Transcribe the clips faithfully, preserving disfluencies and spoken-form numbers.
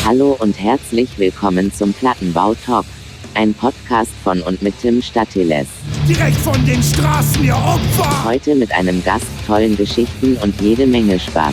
Hallo und herzlich willkommen zum Plattenbau-Talk. Ein Podcast von und mit Tim Statiles. Direkt von den Straßen, ihr Opfer! Heute mit einem Gast, tollen Geschichten und jede Menge Spaß.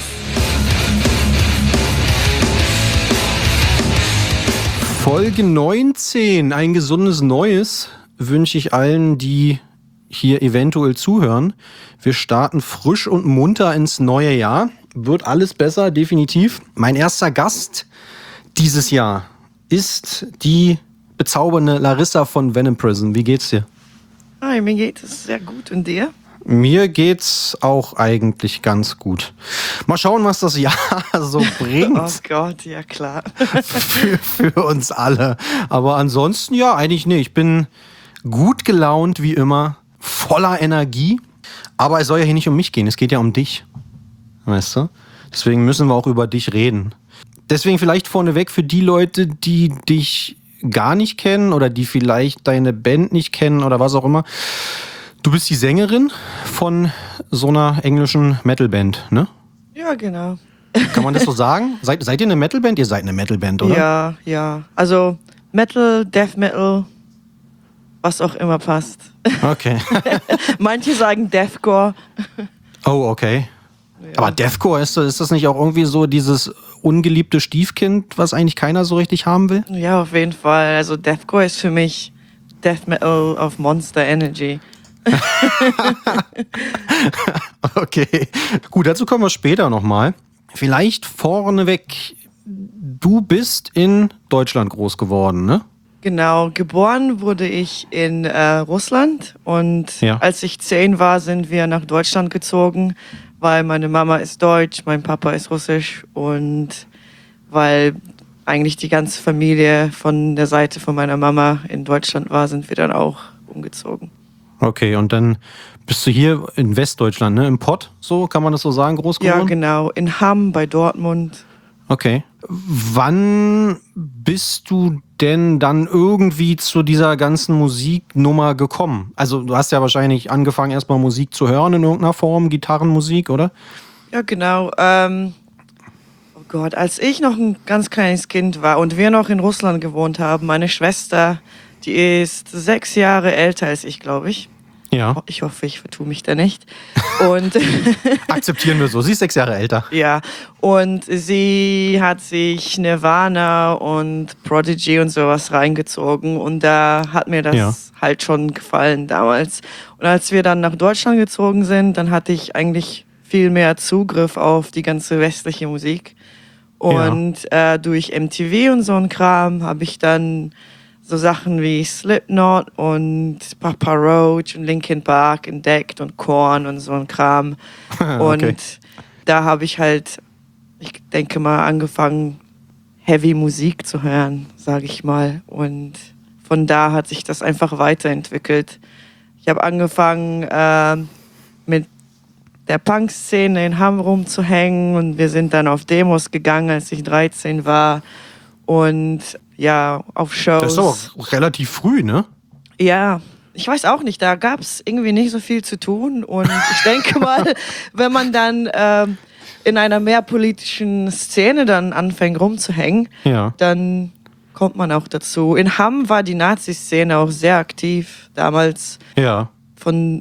Folge neunzehn, ein gesundes Neues, wünsche ich allen, die hier eventuell zuhören. Wir starten frisch und munter ins neue Jahr. Wird alles besser, definitiv. Mein erster Gast dieses Jahr ist die bezaubernde Larissa von Venom Prison. Wie geht's dir? Hi, mir geht es sehr gut. Und dir? Mir geht's auch eigentlich ganz gut. Mal schauen, was das Jahr so bringt. Oh Gott, ja klar. für, für uns alle. Aber ansonsten, ja, eigentlich nicht. Ich bin gut gelaunt, wie immer, voller Energie. Aber es soll ja hier nicht um mich gehen, es geht ja um dich. Weißt du? Deswegen müssen wir auch über dich reden. Deswegen vielleicht vorneweg für die Leute, die dich gar nicht kennen oder die vielleicht deine Band nicht kennen oder was auch immer. Du bist die Sängerin von so einer englischen Metalband, ne? Ja, genau. Kann man das so sagen? Seid, seid ihr eine Metalband? Ihr seid eine Metalband, oder? Ja, ja. Also Metal, Death Metal, was auch immer passt. Okay. Manche sagen Deathcore. Oh, okay. Ja. Aber Deathcore, ist, ist das nicht auch irgendwie so dieses ungeliebte Stiefkind, was eigentlich keiner so richtig haben will? Ja, auf jeden Fall. Also Deathcore ist für mich Death Metal auf Monster Energy. Okay, gut, dazu kommen wir später nochmal. Vielleicht vorneweg, du bist in Deutschland groß geworden, ne? Genau, geboren wurde ich in äh, Russland und Ja. als ich zehn war, sind wir nach Deutschland gezogen, weil meine Mama ist deutsch, mein Papa ist russisch und weil eigentlich die ganze Familie von der Seite von meiner Mama in Deutschland war, sind wir dann auch umgezogen. Okay, und dann bist du hier in Westdeutschland, ne? Im Pott, so kann man das so sagen, groß geworden? Ja, genau, in Hamm bei Dortmund. Okay. Wann bist du denn dann irgendwie zu dieser ganzen Musiknummer gekommen? Also du hast ja wahrscheinlich angefangen, erstmal Musik zu hören in irgendeiner Form, Gitarrenmusik, oder? Ja, genau. Ähm, oh Gott, als ich noch ein ganz kleines Kind war und wir noch in Russland gewohnt haben, meine Schwester, die ist sechs Jahre älter als ich, glaube ich. Ja. Ich hoffe, ich vertue mich da nicht. Und Akzeptieren wir so. Sie ist sechs Jahre älter. ja, und sie hat sich Nirvana und Prodigy und sowas reingezogen und da hat mir das Ja. halt schon gefallen damals. Und als wir dann nach Deutschland gezogen sind, dann hatte ich eigentlich viel mehr Zugriff auf die ganze westliche Musik. Und äh, durch M T V und so ein Kram habe ich dann so Sachen wie Slipknot und Papa Roach und Linkin Park entdeckt und Korn und so ein Kram. Okay. Und da habe ich halt, ich denke mal, angefangen, Heavy Musik zu hören, sage ich mal. Und von da hat sich das einfach weiterentwickelt. Ich habe angefangen, äh, mit der Punk-Szene in Hamm rumzuhängen und wir sind dann auf Demos gegangen, als ich dreizehn war. Und ja, auf Shows. Das ist aber relativ früh, ne? Ja, ich weiß auch nicht, da gab es irgendwie nicht so viel zu tun. Und ich denke mal, wenn man dann ähm, in einer mehr politischen Szene dann anfängt rumzuhängen, Ja. dann kommt man auch dazu. In Hamm war die Nazi-Szene auch sehr aktiv damals. Ja. Von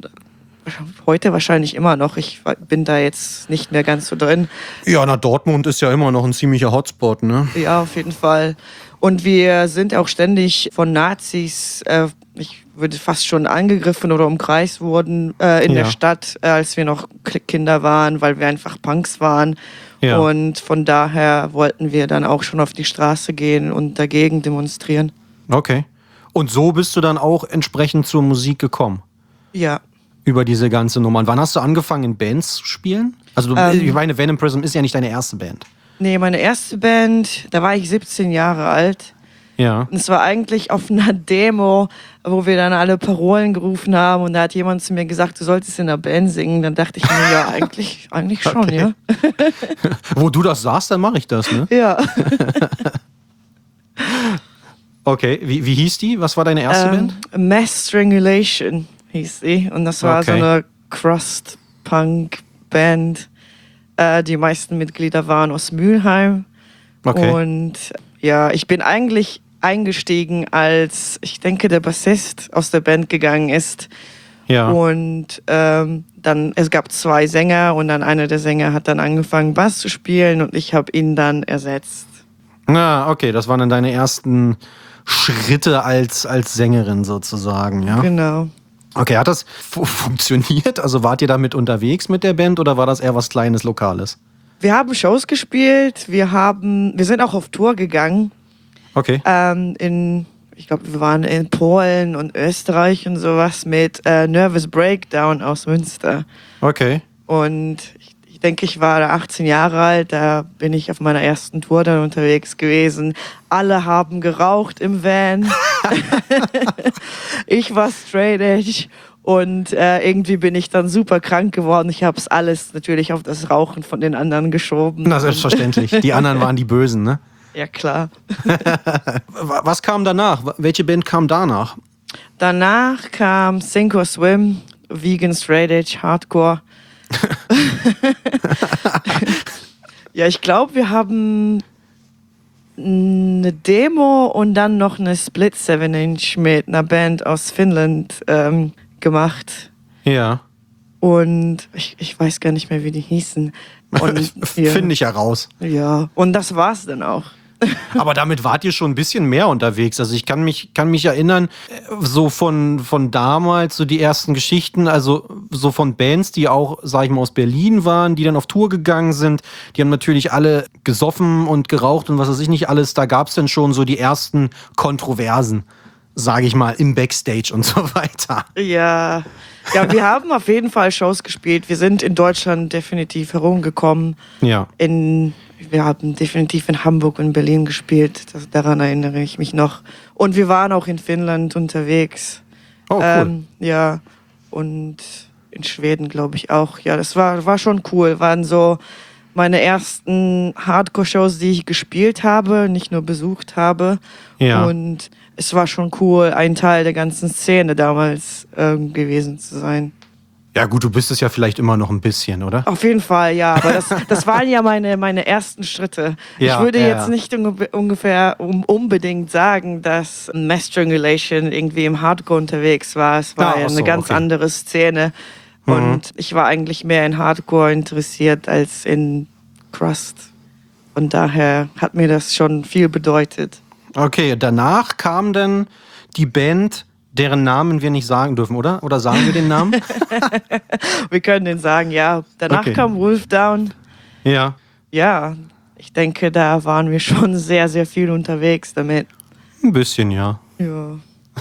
heute wahrscheinlich immer noch. Ich bin da jetzt nicht mehr ganz so drin. Ja, na, Dortmund ist ja immer noch ein ziemlicher Hotspot, ne? Ja, auf jeden Fall. Und wir sind auch ständig von Nazis, äh, ich würde fast schon angegriffen oder umkreist wurden äh, in Ja. der Stadt, äh, als wir noch K- Kinder waren, weil wir einfach Punks waren. Ja. Und von daher wollten wir dann auch schon auf die Straße gehen und dagegen demonstrieren. Okay. Und so bist du dann auch entsprechend zur Musik gekommen? Ja. Über diese ganze Nummer. Und wann hast du angefangen, in Bands zu spielen? Also, du, Ähm. ich meine, Venom Prison ist ja nicht deine erste Band. Nee, meine erste Band, da war ich siebzehn Jahre alt. Ja. Und es war eigentlich auf einer Demo, wo wir dann alle Parolen gerufen haben und da hat jemand zu mir gesagt, du solltest in einer Band singen. Dann dachte ich mir, ja, eigentlich, eigentlich schon, Okay. ja. Wo du das sagst, dann mache ich das, ne? Ja. Okay, wie, wie hieß die? Was war deine erste Band? ähm, Mass Strangulation hieß sie. Und das war Okay. so eine Crust-Punk-Band. Äh, die meisten Mitglieder waren aus Mülheim. Okay. Und Ja, ich bin eigentlich eingestiegen, als ich denke, der Bassist aus der Band gegangen ist. Ja. Und ähm, dann, es gab zwei Sänger und dann einer der Sänger hat dann angefangen, Bass zu spielen und ich habe ihn dann ersetzt. Na, okay, das waren dann deine ersten Schritte als, als Sängerin sozusagen, ja? Genau. Okay, hat das fu- funktioniert? Also wart ihr damit unterwegs mit der Band oder war das eher was Kleines, Lokales? Wir haben Shows gespielt, wir haben, wir sind auch auf Tour gegangen. Okay. Ähm, in, ich glaube, wir waren in Polen und Österreich und sowas mit äh, Nervous Breakdown aus Münster. Okay. Und ich, ich denke, ich war da achtzehn Jahre alt, da bin ich auf meiner ersten Tour dann unterwegs gewesen. Alle haben geraucht im Van. Ich war straight edge. Und äh, irgendwie bin ich dann super krank geworden. Ich habe es alles natürlich auf das Rauchen von den anderen geschoben. Na, selbstverständlich. Die anderen waren die Bösen, ne? Ja, klar. Was kam danach? Welche Band kam danach? Danach kam Sink or Swim, Vegan Straight Edge, Hardcore. Ja, ich glaube, wir haben eine Demo und dann noch eine Split seven inch mit einer Band aus Finnland ähm, gemacht. Ja. Und ich, ich weiß gar nicht mehr, wie die hießen. Und, ja. Finde ich ja raus. Ja, und das war's dann auch. Aber damit wart ihr schon ein bisschen mehr unterwegs. Also ich kann mich, kann mich erinnern, so von, von damals, so die ersten Geschichten, also so von Bands, die auch, sag ich mal, aus Berlin waren, die dann auf Tour gegangen sind. Die haben natürlich alle gesoffen und geraucht und was weiß ich nicht alles. Da gab's dann schon so die ersten Kontroversen, sage ich mal, im Backstage und so weiter. Ja. Ja, wir haben auf jeden Fall Shows gespielt. Wir sind in Deutschland definitiv herumgekommen. Ja. In, wir haben definitiv in Hamburg und Berlin gespielt. Das, daran erinnere ich mich noch. Und wir waren auch in Finnland unterwegs. Oh, cool. Ähm, ja, und in Schweden, glaube ich, auch. Ja, das war, war schon cool. Waren so meine ersten Hardcore-Shows, die ich gespielt habe, nicht nur besucht habe. Ja. Und es war schon cool, ein Teil der ganzen Szene damals ähm, gewesen zu sein. Ja gut, du bist es ja vielleicht immer noch ein bisschen, oder? Auf jeden Fall, ja. Aber das, das waren ja meine, meine ersten Schritte. Ja, ich würde ja, jetzt ja. nicht unge- ungefähr um, unbedingt sagen, dass Mass Strangulation irgendwie im Hardcore unterwegs war. Es war Ah, ja ach eine so, ganz okay. andere Szene. Mhm. Und ich war eigentlich mehr in Hardcore interessiert als in Crust. Und daher hat mir das schon viel bedeutet. Okay, danach kam dann die Band, deren Namen wir nicht sagen dürfen, oder? Oder sagen wir den Namen? Wir können den sagen, ja. Danach Okay. kam Wolfdown. Ja. Ja, ich denke, da waren wir schon sehr, sehr viel unterwegs damit. Ein bisschen, ja. Ja.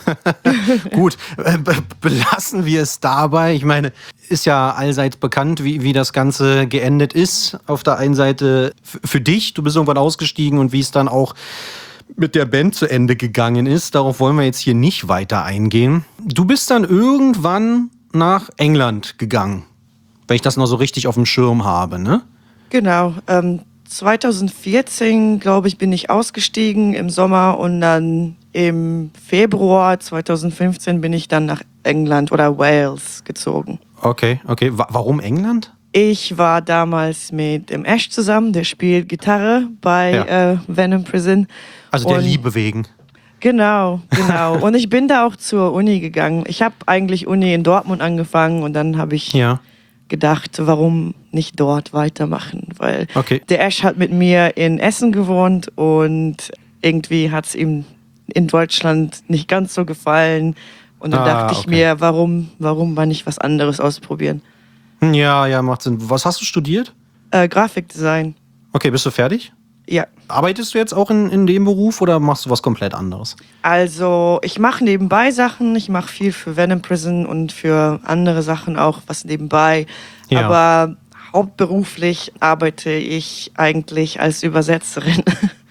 Gut, äh, be- belassen wir es dabei. Ich meine, ist ja allseits bekannt, wie, wie das Ganze geendet ist. Auf der einen Seite f- für dich, du bist irgendwann ausgestiegen und wie es dann auch mit der Band zu Ende gegangen ist. Darauf wollen wir jetzt hier nicht weiter eingehen. Du bist dann irgendwann nach England gegangen, wenn ich das noch so richtig auf dem Schirm habe, ne? Genau. Ähm, zwanzig vierzehn, glaube ich, bin ich ausgestiegen im Sommer und dann im Februar zwanzig fünfzehn bin ich dann nach England oder Wales gezogen. Okay, okay. Wa- warum England? Ich war damals mit dem Ash zusammen, der spielt Gitarre bei Ja. äh, Venom Prison. Also der Und- Liebe wegen. Genau, genau. Und ich bin da auch zur Uni gegangen. Ich habe eigentlich Uni in Dortmund angefangen und dann habe ich Ja. gedacht, warum nicht dort weitermachen? Weil Okay. der Ash hat mit mir in Essen gewohnt und irgendwie hat es ihm in Deutschland nicht ganz so gefallen. Und dann Ah, dachte ich okay. mir, warum, warum mal nicht was anderes ausprobieren? Ja, ja, macht Sinn. Was hast du studiert? Äh, Grafikdesign, Okay, bist du fertig? ja. Arbeitest du jetzt auch in, in dem Beruf oder machst du was komplett anderes? Also ich mache nebenbei Sachen, ich mache viel für Venom Prison und für andere Sachen auch was nebenbei. Ja. Aber hauptberuflich arbeite ich eigentlich als Übersetzerin.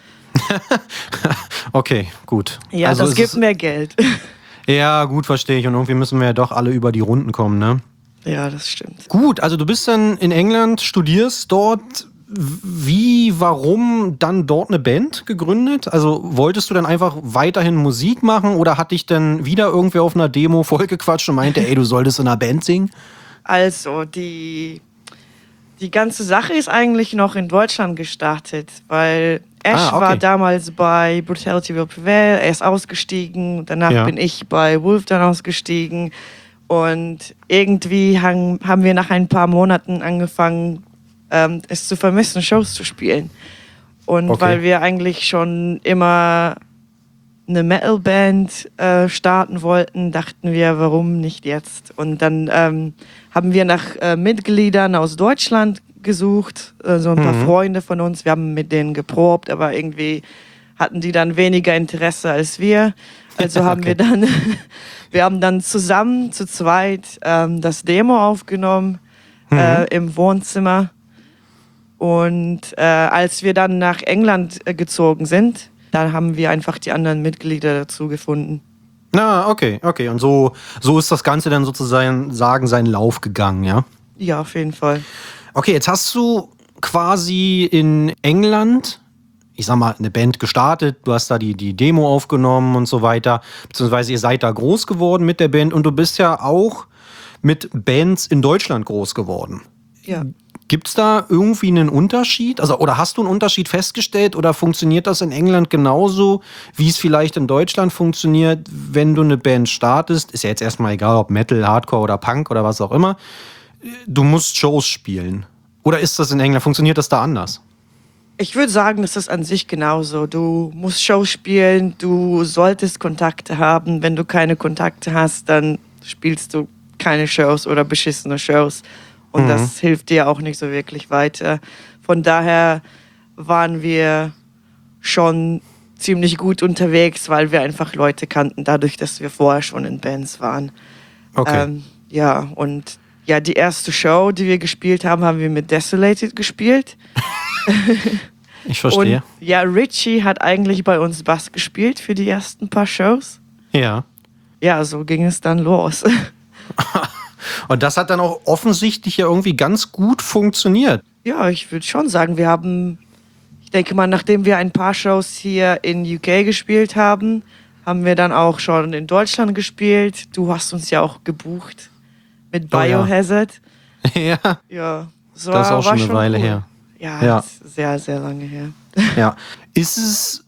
Okay, gut. Ja, Also das es gibt ist- mehr Geld. Ja, gut, verstehe ich. Und irgendwie müssen wir ja doch alle über die Runden kommen, ne? Ja, das stimmt. Gut, also du bist dann in England, studierst dort. Wie, warum dann dort eine Band gegründet? Also wolltest du dann einfach weiterhin Musik machen oder hat dich dann wieder irgendwer auf einer Demo vollgequatscht und meinte, ey, du solltest in einer Band singen? Also die, die ganze Sache ist eigentlich noch in Deutschland gestartet, weil Ash Ah, okay. war damals bei Brutality Will Prevail, er ist ausgestiegen, danach Ja. bin ich bei Wolf dann ausgestiegen und irgendwie haben, haben wir nach ein paar Monaten angefangen, ähm, es zu vermissen, Shows zu spielen. Und Okay. weil wir eigentlich schon immer eine Metal-Band äh, starten wollten, dachten wir, warum nicht jetzt? Und dann ähm, haben wir nach äh, Mitgliedern aus Deutschland gesucht, äh, so ein paar Mhm. Freunde von uns. Wir haben mit denen geprobt, aber irgendwie hatten die dann weniger Interesse als wir. Also haben Okay. wir dann, wir haben dann zusammen zu zweit ähm, das Demo aufgenommen äh, im Wohnzimmer. Und äh, als wir dann nach England äh, gezogen sind, dann haben wir einfach die anderen Mitglieder dazu gefunden. Na, okay, okay. Und so, so ist das Ganze dann sozusagen sagen, seinen Lauf gegangen, ja? Ja, auf jeden Fall. Okay, jetzt hast du quasi in England, ich sag mal, eine Band gestartet, du hast da die, die Demo aufgenommen und so weiter, beziehungsweise ihr seid da groß geworden mit der Band und du bist ja auch mit Bands in Deutschland groß geworden. Ja. Gibt's da irgendwie einen Unterschied? Also, oder hast du einen Unterschied festgestellt oder funktioniert das in England genauso, wie es vielleicht in Deutschland funktioniert, wenn du eine Band startest? Ist ja jetzt erstmal egal, ob Metal, Hardcore oder Punk oder was auch immer. Du musst Shows spielen. Oder ist das in England, funktioniert das da anders? Ich würde sagen, das ist an sich genauso. Du musst Shows spielen, du solltest Kontakte haben. Wenn du keine Kontakte hast, dann spielst du keine Shows oder beschissene Shows. Und Mhm. das hilft dir auch nicht so wirklich weiter. Von daher waren wir schon ziemlich gut unterwegs, weil wir einfach Leute kannten, dadurch, dass wir vorher schon in Bands waren. Okay. Ähm, ja, und ja, die erste Show, die wir gespielt haben, haben wir mit Desolated gespielt. Ich verstehe. Und ja, Richie hat eigentlich bei uns Bass gespielt für die ersten paar Shows. Ja. Ja, so ging es dann los. Und das hat dann auch offensichtlich ja irgendwie ganz gut funktioniert. Ja, ich würde schon sagen, wir haben, ich denke mal, nachdem wir ein paar Shows hier in U K gespielt haben, haben wir dann auch schon in Deutschland gespielt. Du hast uns ja auch gebucht mit Oh ja. Biohazard. Ja. Ja, so Das ist auch war schon eine Weile cool. her. Ja, Ja. das ist sehr, sehr lange her. Ja. Ist es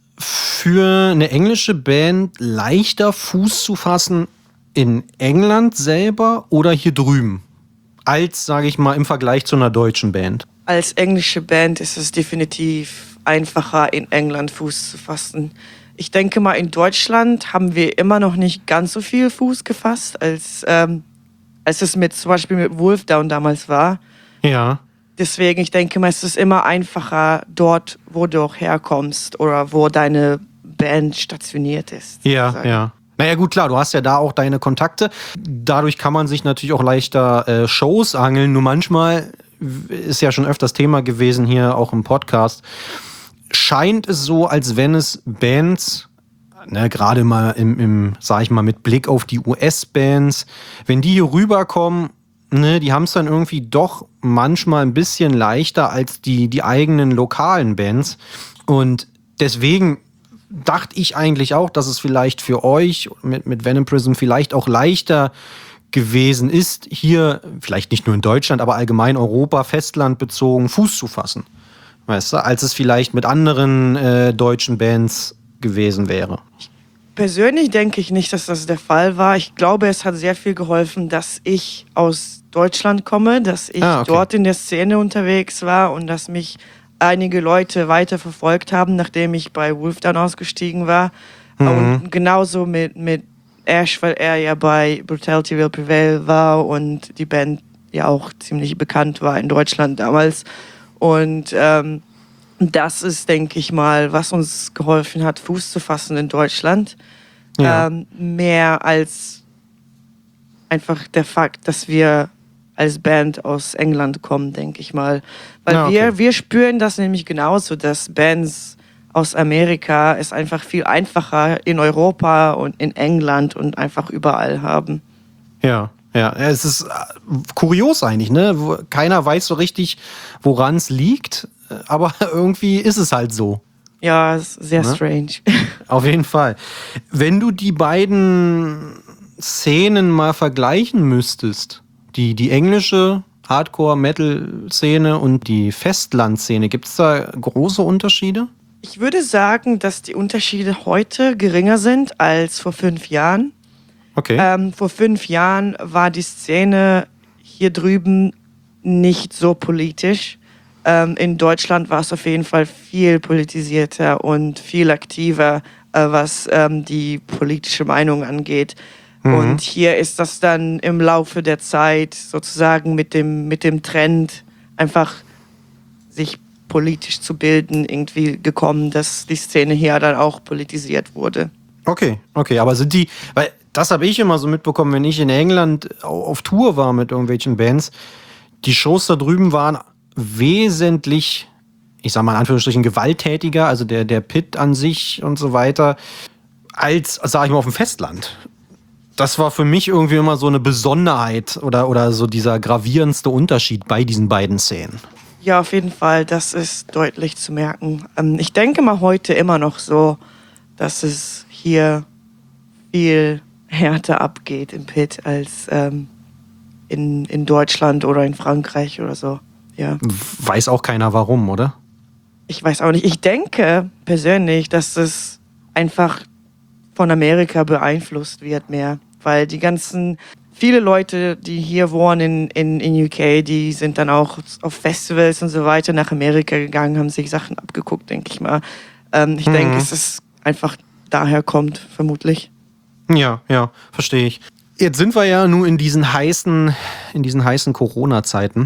für eine englische Band leichter, Fuß zu fassen in England selber oder hier drüben? Als, sage ich mal, im Vergleich zu einer deutschen Band. Als englische Band ist es definitiv einfacher, in England Fuß zu fassen. Ich denke mal, in Deutschland haben wir immer noch nicht ganz so viel Fuß gefasst, als, ähm, als es mit, zum Beispiel mit Wolfdown damals war. Ja. Deswegen, ich denke mal, es ist immer einfacher dort, wo du auch herkommst oder wo deine Band stationiert ist. Ja, sozusagen. ja. Naja gut, klar, du hast ja da auch deine Kontakte. Dadurch kann man sich natürlich auch leichter äh, Shows angeln. Nur manchmal ist ja schon öfters Thema gewesen hier auch im Podcast. Scheint es so, als wenn es Bands, ne, gerade mal im, im, sag ich mal, mit Blick auf die U S-Bands, wenn die hier rüberkommen, ne, die haben es dann irgendwie doch manchmal ein bisschen leichter als die, die eigenen lokalen Bands. Und deswegen dachte ich eigentlich auch, dass es vielleicht für euch mit, mit Venom Prism vielleicht auch leichter gewesen ist, hier, vielleicht nicht nur in Deutschland, aber allgemein Europa, Festland bezogen, Fuß zu fassen. Weißt du, als es vielleicht mit anderen äh, deutschen Bands gewesen wäre. Persönlich denke ich nicht, dass das der Fall war. Ich glaube, es hat sehr viel geholfen, dass ich aus Deutschland komme, dass ich Ah, okay. dort in der Szene unterwegs war und dass mich einige Leute weiter verfolgt haben, nachdem ich bei Wolfdown ausgestiegen war. Mhm. Und genauso mit, mit Ash, weil er ja bei Brutality Will Prevail war und die Band ja auch ziemlich bekannt war in Deutschland damals. Und ähm, das ist, denke ich mal, was uns geholfen hat, Fuß zu fassen in Deutschland. Ja. Ähm, mehr als einfach der Fakt, dass wir als Band aus England kommen, denke ich mal. Weil Ja, okay. wir, wir spüren das nämlich genauso, dass Bands aus Amerika es einfach viel einfacher in Europa und in England und einfach überall haben. Ja, ja. Es ist äh, kurios eigentlich, ne? Wo- Keiner weiß so richtig, woran es liegt, äh, aber irgendwie ist es halt so. Ja, ist sehr Ne? strange. Auf jeden Fall. Wenn du die beiden Szenen mal vergleichen müsstest, die, die englische Hardcore-Metal-Szene und die Festland-Szene, gibt es da große Unterschiede? Ich würde sagen, dass die Unterschiede heute geringer sind als vor fünf Jahren. Okay. Ähm, vor fünf Jahren war die Szene hier drüben nicht so politisch. Ähm, in Deutschland war es auf jeden Fall viel politisierter und viel aktiver, äh, was ähm, die politische Meinung angeht. Mhm. Und hier ist das dann im Laufe der Zeit sozusagen mit dem, mit dem Trend einfach sich politisch zu bilden irgendwie gekommen, dass die Szene hier dann auch politisiert wurde. Okay, okay, aber sind die, weil das habe ich immer so mitbekommen, wenn ich in England auf Tour war mit irgendwelchen Bands, die Shows da drüben waren wesentlich, ich sag mal in Anführungsstrichen, gewalttätiger, also der, der Pit an sich und so weiter, als, sag ich mal, auf dem Festland. Das war für mich irgendwie immer so eine Besonderheit oder, oder so dieser gravierendste Unterschied bei diesen beiden Szenen. Ja, auf jeden Fall, das ist deutlich zu merken. Ähm, ich denke mal heute immer noch so, dass es hier viel härter abgeht im Pit als ähm, in, in Deutschland oder in Frankreich oder so. Ja. Weiß auch keiner warum, oder? Ich weiß auch nicht. Ich denke persönlich, dass es einfach von Amerika beeinflusst wird mehr, weil die ganzen viele Leute, die hier wohnen in, in, in U K, die sind dann auch auf Festivals und so weiter nach Amerika gegangen, haben sich Sachen abgeguckt, denke ich mal. Ähm, ich mhm. denke, es ist einfach daher kommt, vermutlich. Ja, ja, verstehe ich. Jetzt sind wir ja nun in diesen heißen, in diesen heißen Corona-Zeiten.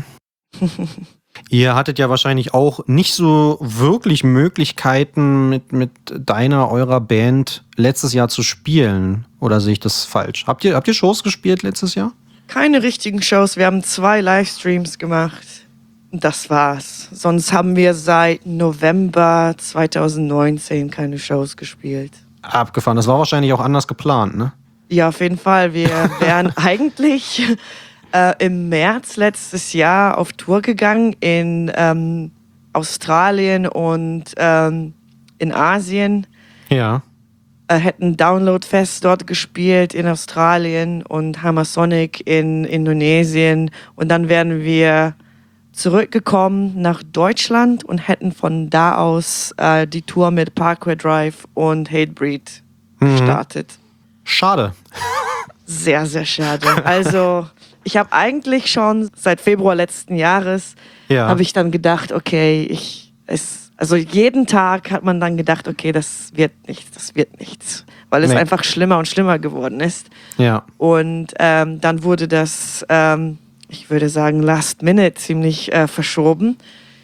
Ihr hattet ja wahrscheinlich auch nicht so wirklich Möglichkeiten, mit, mit deiner, eurer Band letztes Jahr zu spielen. Oder sehe ich das falsch? Habt ihr, habt ihr Shows gespielt letztes Jahr? Keine richtigen Shows. Wir haben zwei Livestreams gemacht. Das war's. Sonst haben wir seit November zwanzig neunzehn keine Shows gespielt. Abgefahren. Das war wahrscheinlich auch anders geplant, ne? Ja, auf jeden Fall. Wir wären eigentlich äh, im März letztes Jahr auf Tour gegangen in ähm, Australien und ähm, in Asien. Ja. Äh, hätten Download-Fest dort gespielt in Australien und Hammer Sonic in Indonesien. Und dann wären wir zurückgekommen nach Deutschland und hätten von da aus äh, die Tour mit Parkway Drive und Hatebreed mhm. gestartet. Schade. Sehr, sehr schade. Also ich habe eigentlich schon seit Februar letzten Jahres ja. habe ich dann gedacht, okay, ich es also jeden Tag hat man dann gedacht, okay, das wird nichts, das wird nichts, weil es nee. einfach schlimmer und schlimmer geworden ist. Ja. Und ähm, dann wurde das, ähm, ich würde sagen, last minute ziemlich äh, verschoben.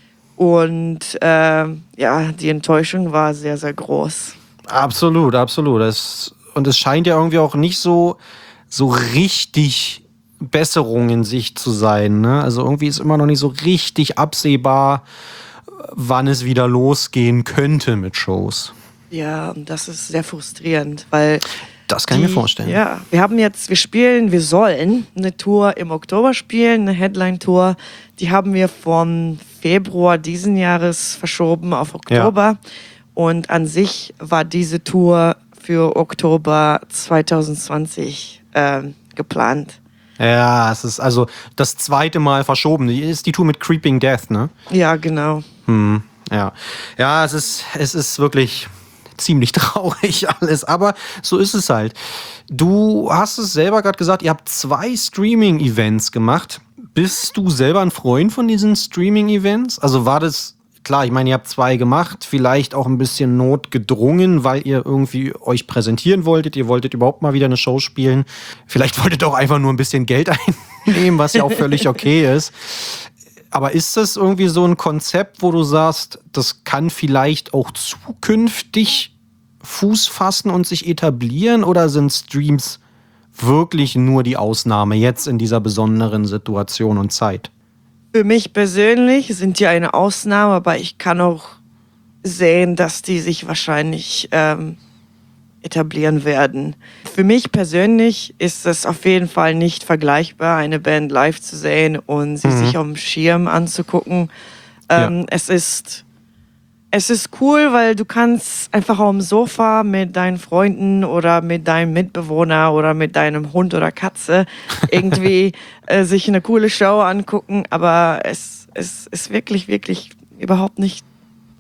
Und äh, ja, die Enttäuschung war sehr, sehr groß. Absolut, absolut. Das, und es scheint ja irgendwie auch nicht so, so richtig Besserung in Sicht zu sein, ne? Also irgendwie ist immer noch nicht so richtig absehbar, wann es wieder losgehen könnte mit Shows. Ja, und das ist sehr frustrierend, weil das kann die, ich mir vorstellen. Ja, wir haben jetzt, wir spielen, wir sollen eine Tour im Oktober spielen, eine Headline-Tour. Die haben wir vom Februar diesen Jahres verschoben auf Oktober. Ja. Und an sich war diese Tour für Oktober zwanzig zwanzig äh, geplant. Ja, es ist also das zweite Mal verschoben. Die ist die Tour mit Creeping Death, ne? Ja, genau. Hm, ja. Ja, es ist, es ist wirklich ziemlich traurig alles, aber so ist es halt. Du hast es selber gerade gesagt, ihr habt zwei Streaming-Events gemacht. Bist du selber ein Freund von diesen Streaming-Events? Also war das, klar, ich meine, ihr habt zwei gemacht, vielleicht auch ein bisschen notgedrungen, weil ihr irgendwie euch präsentieren wolltet, ihr wolltet überhaupt mal wieder eine Show spielen. Vielleicht wolltet ihr auch einfach nur ein bisschen Geld einnehmen, was ja auch völlig okay ist. Aber ist das irgendwie so ein Konzept, wo du sagst, das kann vielleicht auch zukünftig Fuß fassen und sich etablieren? Oder sind Streams wirklich nur die Ausnahme jetzt in dieser besonderen Situation und Zeit? Für mich persönlich sind die eine Ausnahme, aber ich kann auch sehen, dass die sich wahrscheinlich ähm, etablieren werden. Für mich persönlich ist es auf jeden Fall nicht vergleichbar, eine Band live zu sehen und sie mhm. sich auf dem Schirm anzugucken. Ähm, ja. Es ist es ist cool, weil du kannst einfach auf dem Sofa mit deinen Freunden oder mit deinem Mitbewohner oder mit deinem Hund oder Katze irgendwie äh, sich eine coole Show angucken, aber es, es ist wirklich, wirklich überhaupt nicht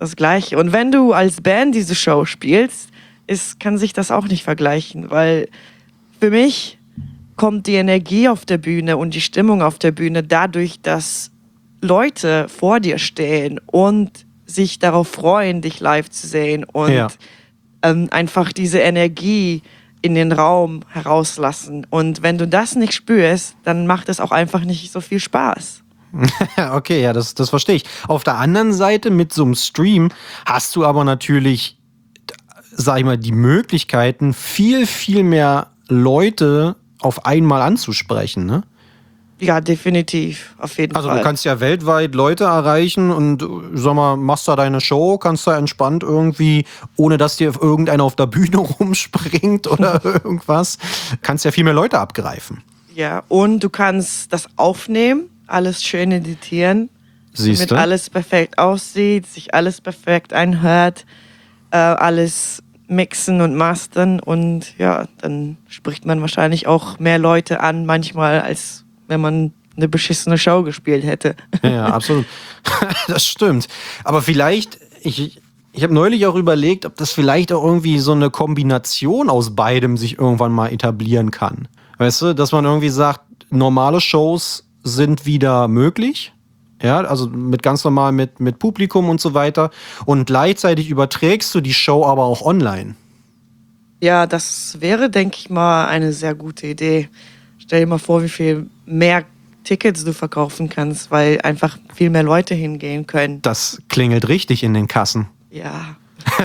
das Gleiche. Und wenn du als Band diese Show spielst, ist, kann sich das auch nicht vergleichen, weil für mich kommt die Energie auf der Bühne und die Stimmung auf der Bühne dadurch, dass Leute vor dir stehen und sich darauf freuen, dich live zu sehen und Ja. ähm, einfach diese Energie in den Raum herauslassen. Und wenn du das nicht spürst, dann macht es auch einfach nicht so viel Spaß. Okay, ja, das, das verstehe ich. Auf der anderen Seite, mit so einem Stream hast du aber natürlich, sag ich mal, die Möglichkeiten, viel, viel mehr Leute auf einmal anzusprechen, ne? Ja, definitiv, auf jeden Also Fall. du kannst ja weltweit Leute erreichen und sag mal, machst da deine Show, kannst da entspannt irgendwie, ohne dass dir irgendeiner auf der Bühne rumspringt oder irgendwas, kannst ja viel mehr Leute abgreifen. Ja, und du kannst das aufnehmen, alles schön editieren, Siehst damit du? alles perfekt aussieht, sich alles perfekt einhört, äh, alles mixen und mastern und ja, dann spricht man wahrscheinlich auch mehr Leute an manchmal, als wenn man eine beschissene Show gespielt hätte. Ja, absolut. Das stimmt. Aber vielleicht, ich, ich habe neulich auch überlegt, ob das vielleicht auch irgendwie so eine Kombination aus beidem sich irgendwann mal etablieren kann. Weißt du, dass man irgendwie sagt, normale Shows sind wieder möglich. Ja, also mit ganz normal mit, mit Publikum und so weiter. Und gleichzeitig überträgst du die Show aber auch online. Ja, das wäre, denke ich mal, eine sehr gute Idee. Stell dir mal vor, wie viel mehr Tickets du verkaufen kannst, weil einfach viel mehr Leute hingehen können. Das klingelt richtig in den Kassen. Ja.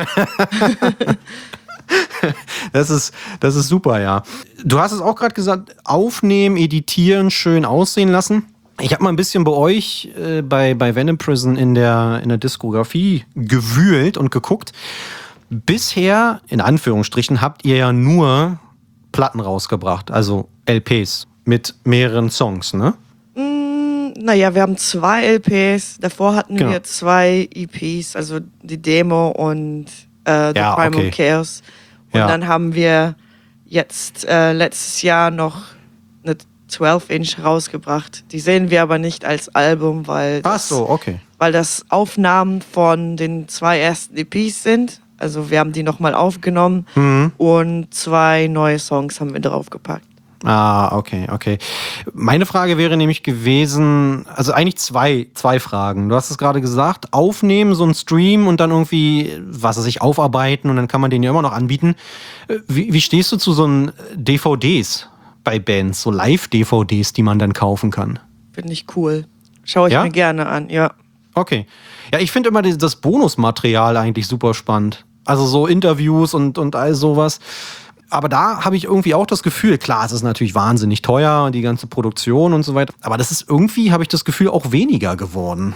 Das ist, das ist super, ja. Du hast es auch gerade gesagt, aufnehmen, editieren, schön aussehen lassen. Ich habe mal ein bisschen bei euch, äh, bei, bei Venom Prison in der, in der Diskografie gewühlt und geguckt. Bisher, in Anführungsstrichen, habt ihr ja nur Platten rausgebracht, also L Ps mit mehreren Songs, ne? Mm, naja, wir haben zwei L Ps. Davor hatten Genau. wir zwei E Ps, also die Demo und äh, The Ja, Primal okay. Chaos. Und Ja. dann haben wir jetzt äh, letztes Jahr noch eine zwölf Inch rausgebracht. Die sehen wir aber nicht als Album, weil Ach das, so, okay. weil das Aufnahmen von den zwei ersten E Ps sind. Also wir haben die nochmal aufgenommen Mhm. und zwei neue Songs haben wir draufgepackt. Ah, okay, okay. Meine Frage wäre nämlich gewesen, also eigentlich zwei, zwei Fragen. Du hast es gerade gesagt, aufnehmen, so ein Stream und dann irgendwie, was weiß ich, aufarbeiten und dann kann man den ja immer noch anbieten. Äh, Wie, wie stehst du zu so einen D V Ds bei Bands, so Live-D V Ds, die man dann kaufen kann? Finde ich cool. Schaue ich Ja? mir gerne an, ja. Okay. Ja, ich finde immer das das Bonusmaterial eigentlich super spannend. Also so Interviews und, und all sowas. Aber da habe ich irgendwie auch das Gefühl, klar, es ist natürlich wahnsinnig teuer, die ganze Produktion und so weiter. Aber das ist irgendwie, habe ich das Gefühl, auch weniger geworden.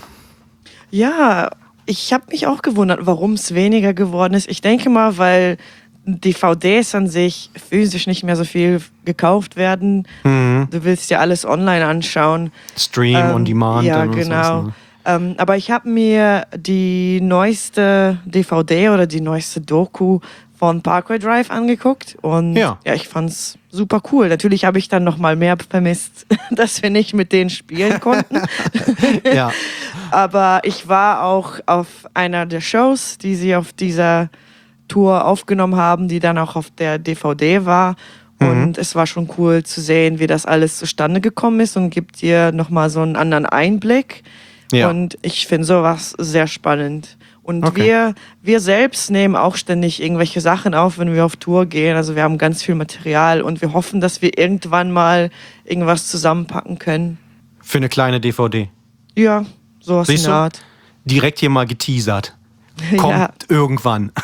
Ja, ich habe mich auch gewundert, warum es weniger geworden ist. Ich denke mal, weil D V Ds an sich physisch nicht mehr so viel gekauft werden. Mhm. Du willst dir alles online anschauen. Stream Ähm, on Demand. Ja, und genau. sowas, ne? Ähm, aber ich habe mir die neueste D V D oder die neueste Doku von Parkway Drive angeguckt und Ja. ja, ich fand's super cool. Natürlich habe ich dann noch mal mehr vermisst, dass wir nicht mit denen spielen konnten. Ja. Aber ich war auch auf einer der Shows, die sie auf dieser Tour aufgenommen haben, die dann auch auf der D V D war. Und es war schon cool zu sehen, wie das alles zustande gekommen ist und gibt dir nochmal so einen anderen Einblick. Ja. Und ich finde sowas sehr spannend. Und Okay. wir, wir selbst nehmen auch ständig irgendwelche Sachen auf, wenn wir auf Tour gehen. Also wir haben ganz viel Material und wir hoffen, dass wir irgendwann mal irgendwas zusammenpacken können. Für eine kleine D V D. Ja, sowas in Siehst der du? Art. Direkt hier mal geteasert. Kommt Ja. irgendwann.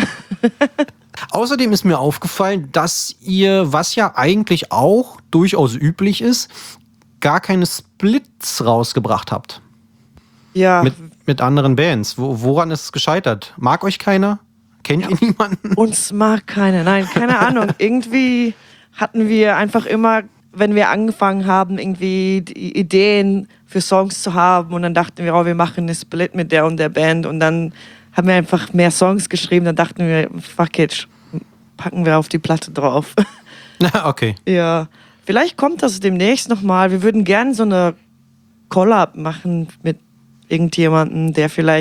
Außerdem ist mir aufgefallen, dass ihr, was ja eigentlich auch durchaus üblich ist, gar keine Splits rausgebracht habt. Ja, Mit, mit anderen Bands. Wo, woran ist es gescheitert? Mag euch keiner? Kennt ihr niemanden? uns mag keiner. Nein, keine Ahnung. Irgendwie hatten wir einfach immer, wenn wir angefangen haben, irgendwie die Ideen für Songs zu haben und dann dachten wir, oh, wir machen eine Split mit der und der Band und dann haben wir einfach mehr Songs geschrieben. Dann dachten wir, fuck it, packen wir auf die Platte drauf. Okay. Ja, vielleicht kommt das demnächst nochmal. Wir würden gerne so eine Collab machen mit irgendjemandem, der vielleicht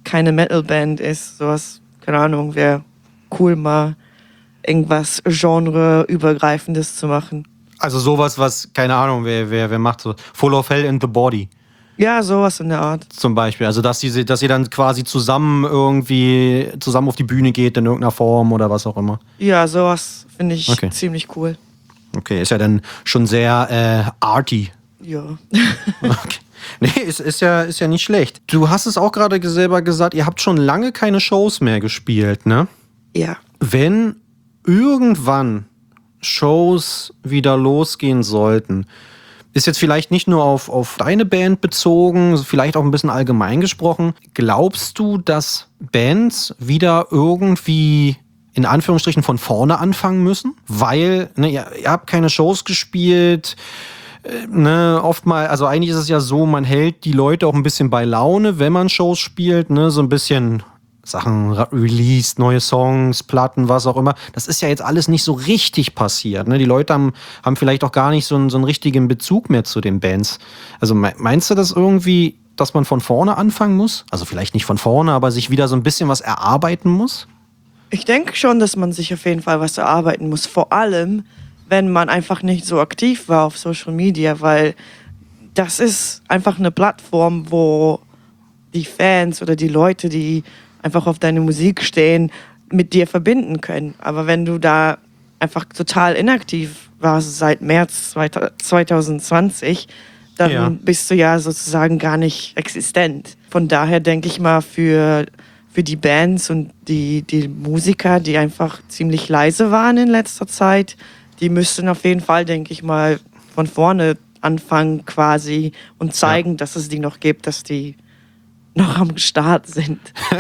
keine Metal-Band ist. Sowas, keine Ahnung, wäre cool, mal irgendwas genreübergreifendes zu machen. Also sowas, was, keine Ahnung, wer, wer, wer macht so Full of Hell in the Body Ja, sowas in der Art. zum Beispiel. Also dass, die, dass ihr dann quasi zusammen irgendwie zusammen auf die Bühne geht in irgendeiner Form oder was auch immer. Ja, sowas finde ich Okay. ziemlich cool. Okay, ist ja dann schon sehr äh, arty. Ja. Okay. Nee, ist, ist, ja, ist ja nicht schlecht. Du hast es auch gerade selber gesagt, ihr habt schon lange keine Shows mehr gespielt, ne? Ja. Wenn irgendwann Shows wieder losgehen sollten, ist jetzt vielleicht nicht nur auf, auf deine Band bezogen, vielleicht auch ein bisschen allgemein gesprochen, glaubst du, dass Bands wieder irgendwie in Anführungsstrichen von vorne anfangen müssen? Weil, ne, ihr, ihr habt keine Shows gespielt, äh, ne, oftmal, also eigentlich ist es ja so, man hält die Leute auch ein bisschen bei Laune, wenn man Shows spielt, ne, so ein bisschen Sachen ra- released, neue Songs, Platten, was auch immer. Das ist ja jetzt alles nicht so richtig passiert. Ne? Die Leute haben, haben vielleicht auch gar nicht so einen, so einen richtigen Bezug mehr zu den Bands. Also me- meinst du das irgendwie, dass man von vorne anfangen muss? Also vielleicht nicht von vorne, aber sich wieder so ein bisschen was erarbeiten muss? Ich denke schon, dass man sich auf jeden Fall was erarbeiten muss. Vor allem, wenn man einfach nicht so aktiv war auf Social Media, weil das ist einfach eine Plattform, wo die Fans oder die Leute, die einfach auf deine Musik stehen, mit dir verbinden können. Aber wenn du da einfach total inaktiv warst seit März zwanzig zwanzig, dann Ja. bist du ja sozusagen gar nicht existent. Von daher denke ich mal, für, für die Bands und die, die Musiker, die einfach ziemlich leise waren in letzter Zeit, die müssten auf jeden Fall, denke ich mal, von vorne anfangen quasi und zeigen, Ja. dass es die noch gibt, dass die noch am Start sind.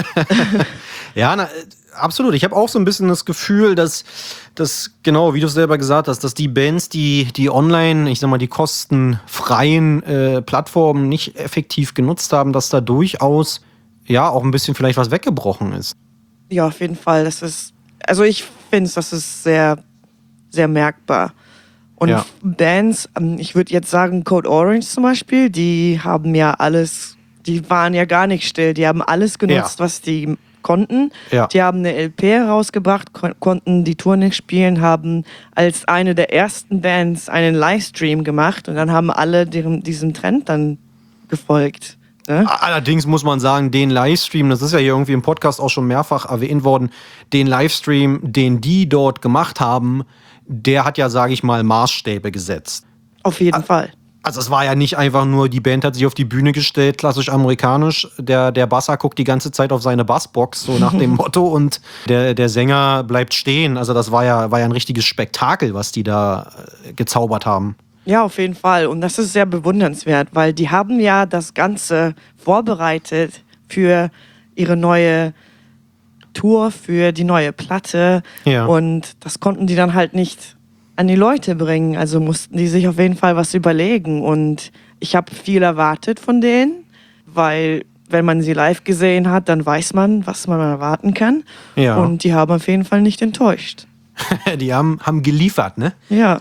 Ja, na, äh, absolut. Ich habe auch so ein bisschen das Gefühl, dass, dass genau, wie du es selber gesagt hast, dass die Bands, die, die online, ich sag mal, die kostenfreien äh, Plattformen nicht effektiv genutzt haben, dass da durchaus ja auch ein bisschen vielleicht was weggebrochen ist. Ja, auf jeden Fall. Das ist, also ich finde, das ist sehr, sehr merkbar. Und Ja. Bands, ähm, ich würde jetzt sagen, Code Orange zum Beispiel, die haben ja alles, die waren ja gar nicht still, die haben alles genutzt, Ja. was die konnten. Ja. Die haben eine L P herausgebracht, kon- konnten die Tour nicht spielen, haben als eine der ersten Bands einen Livestream gemacht und dann haben alle deren, diesem Trend dann gefolgt. Ne? Allerdings muss man sagen, den Livestream, das ist ja hier irgendwie im Podcast auch schon mehrfach erwähnt worden, den Livestream, den die dort gemacht haben, der hat ja, sage ich mal, Maßstäbe gesetzt. Auf jeden Fall. Also es war ja nicht einfach nur, die Band hat sich auf die Bühne gestellt, klassisch amerikanisch. Der, der Basser guckt die ganze Zeit auf seine Bassbox, so nach dem Motto, und der, der Sänger bleibt stehen. Also das war ja, war ja ein richtiges Spektakel, was die da äh, gezaubert haben. Ja, auf jeden Fall. Und das ist sehr bewundernswert, weil die haben ja das Ganze vorbereitet für ihre neue Tour, für die neue Platte. Ja. Und das konnten die dann halt nicht an die Leute bringen. Also mussten die sich auf jeden Fall was überlegen. Und ich habe viel erwartet von denen, weil wenn man sie live gesehen hat, dann weiß man, was man erwarten kann. Ja. Und die haben auf jeden Fall nicht enttäuscht. Die haben, haben geliefert, ne? Ja.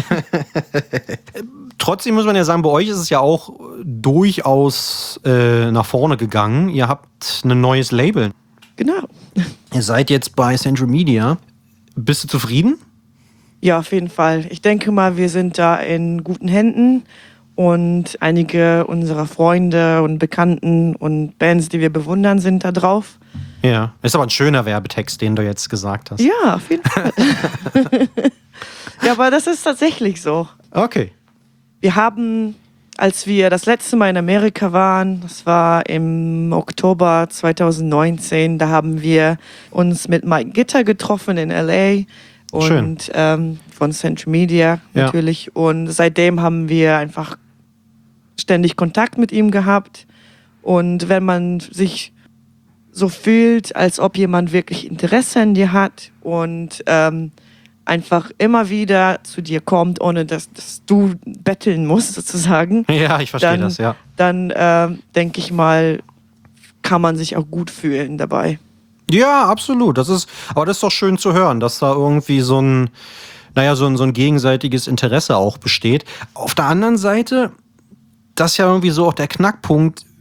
Trotzdem muss man ja sagen, bei euch ist es ja auch durchaus äh, nach vorne gegangen. Ihr habt ein neues Label. Genau. Ihr seid jetzt bei Central Media. Bist du zufrieden? Ja, auf jeden Fall. Ich denke mal, wir sind da in guten Händen und einige unserer Freunde und Bekannten und Bands, die wir bewundern, sind da drauf. Ja. Ist aber ein schöner Werbetext, den du jetzt gesagt hast. Ja, auf jeden Fall. Ja, aber das ist tatsächlich so. Okay. Wir haben, als wir das letzte Mal in Amerika waren, das war im Oktober zwanzig neunzehn, da haben wir uns mit Mike Gitter getroffen in L A. Schön. Und ähm, von Central Media Ja. natürlich. Und seitdem haben wir einfach ständig Kontakt mit ihm gehabt. Und wenn man sich so fühlt, als ob jemand wirklich Interesse an dir hat und ähm, einfach immer wieder zu dir kommt, ohne dass, dass du betteln musst sozusagen, Ja, ich verstehe dann, das, ja. dann ähm, denke ich mal, kann man sich auch gut fühlen dabei. Ja, absolut. Das ist, aber das ist doch schön zu hören, dass da irgendwie so ein, naja, so ein, so ein gegenseitiges Interesse auch besteht. Auf der anderen Seite, das ist ja irgendwie so auch der Knackpunkt,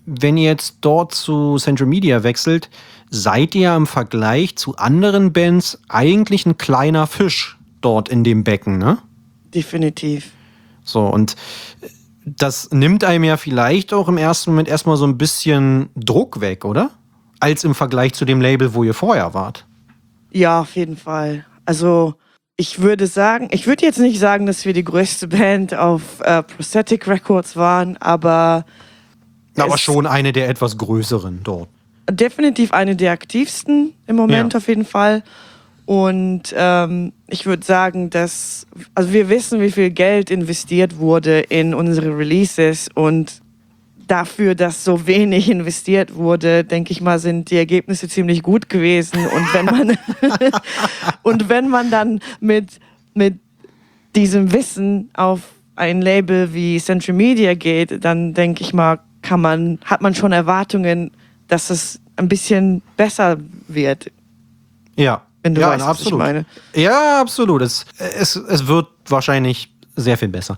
wenn ihr jetzt dort zu Central Media wechselt, seid ihr im Vergleich zu anderen Bands eigentlich ein kleiner Fisch dort in dem Becken, ne? Definitiv. So, und das nimmt einem ja vielleicht auch im ersten Moment erstmal so ein bisschen Druck weg, oder? Als im Vergleich zu dem Label, wo ihr vorher wart. Ja, auf jeden Fall. Also ich würde sagen, ich würde jetzt nicht sagen, dass wir die größte Band auf äh, Prosthetic Records waren, aber Aber es schon eine der etwas größeren dort. definitiv eine der aktivsten im Moment Ja. auf jeden Fall. Und ähm, ich würde sagen, dass, also wir wissen, wie viel Geld investiert wurde in unsere Releases und dafür, dass so wenig investiert wurde, denke ich mal, sind die Ergebnisse ziemlich gut gewesen. Und wenn man und wenn man dann mit, mit diesem Wissen auf ein Label wie Central Media geht, dann denke ich mal, kann man, hat man schon Erwartungen, dass es ein bisschen besser wird. Ja. Wenn du ja, weißt, was ich absolut. meine. Ja, absolut. Es, es, es wird wahrscheinlich sehr viel besser.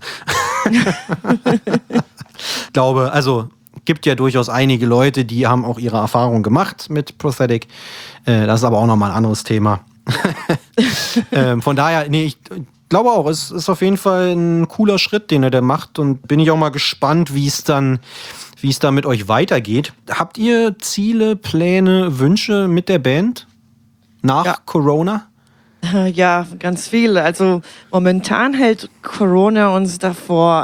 Ich glaube, also gibt ja durchaus einige Leute, die haben auch ihre Erfahrung gemacht mit Prosthetic. Äh, das ist aber auch nochmal ein anderes Thema. ähm, von daher, nee, ich glaube auch, es ist auf jeden Fall ein cooler Schritt, den er da macht. Und bin ich auch mal gespannt, wie es dann, wie es da mit euch weitergeht. Habt ihr Ziele, Pläne, Wünsche mit der Band? Nach Ja. Corona? Ja, ganz viele. Also momentan hält Corona uns davor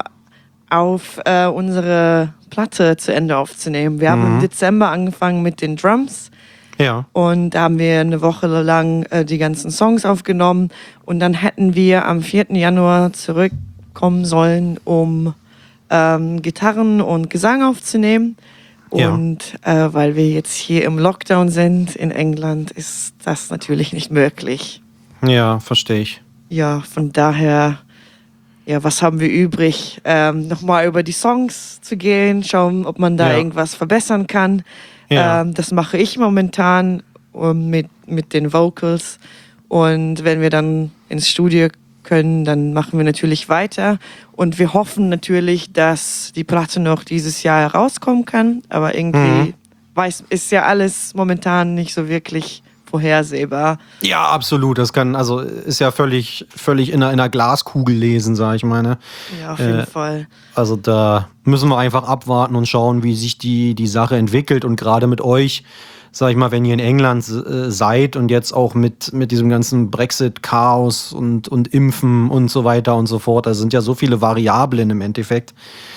auf, äh, unsere Platte zu Ende aufzunehmen. Wir haben im Dezember angefangen mit den Drums Ja. und da haben wir eine Woche lang äh, die ganzen Songs aufgenommen und dann hätten wir am vierten Januar zurückkommen sollen, um ähm, Gitarren und Gesang aufzunehmen. Ja. Und äh, weil wir jetzt hier im Lockdown sind in England, ist das natürlich nicht möglich. Ja, verstehe ich. Ja, von daher, ja, was haben wir übrig? Ähm, nochmal über die Songs zu gehen, schauen, ob man da Ja. irgendwas verbessern kann. Ja. Ähm, das mache ich momentan um, mit, mit den Vocals. Und wenn wir dann ins Studio können, dann machen wir natürlich weiter. Und wir hoffen natürlich, dass die Platte noch dieses Jahr herauskommen kann. Aber irgendwie Mhm. weiß, ist ja alles momentan nicht so wirklich vorhersehbar. Ja, absolut. Das kann, also ist ja völlig, völlig in einer, in einer Glaskugel lesen, sag ich meine. Ja, auf Äh, jeden Fall. Also da müssen wir einfach abwarten und schauen, wie sich die, die Sache entwickelt. Und gerade mit euch, sag ich mal, wenn ihr in England äh, seid und jetzt auch mit, mit diesem ganzen Brexit-Chaos und, und Impfen und so weiter und so fort, da sind ja so viele Variablen im Endeffekt,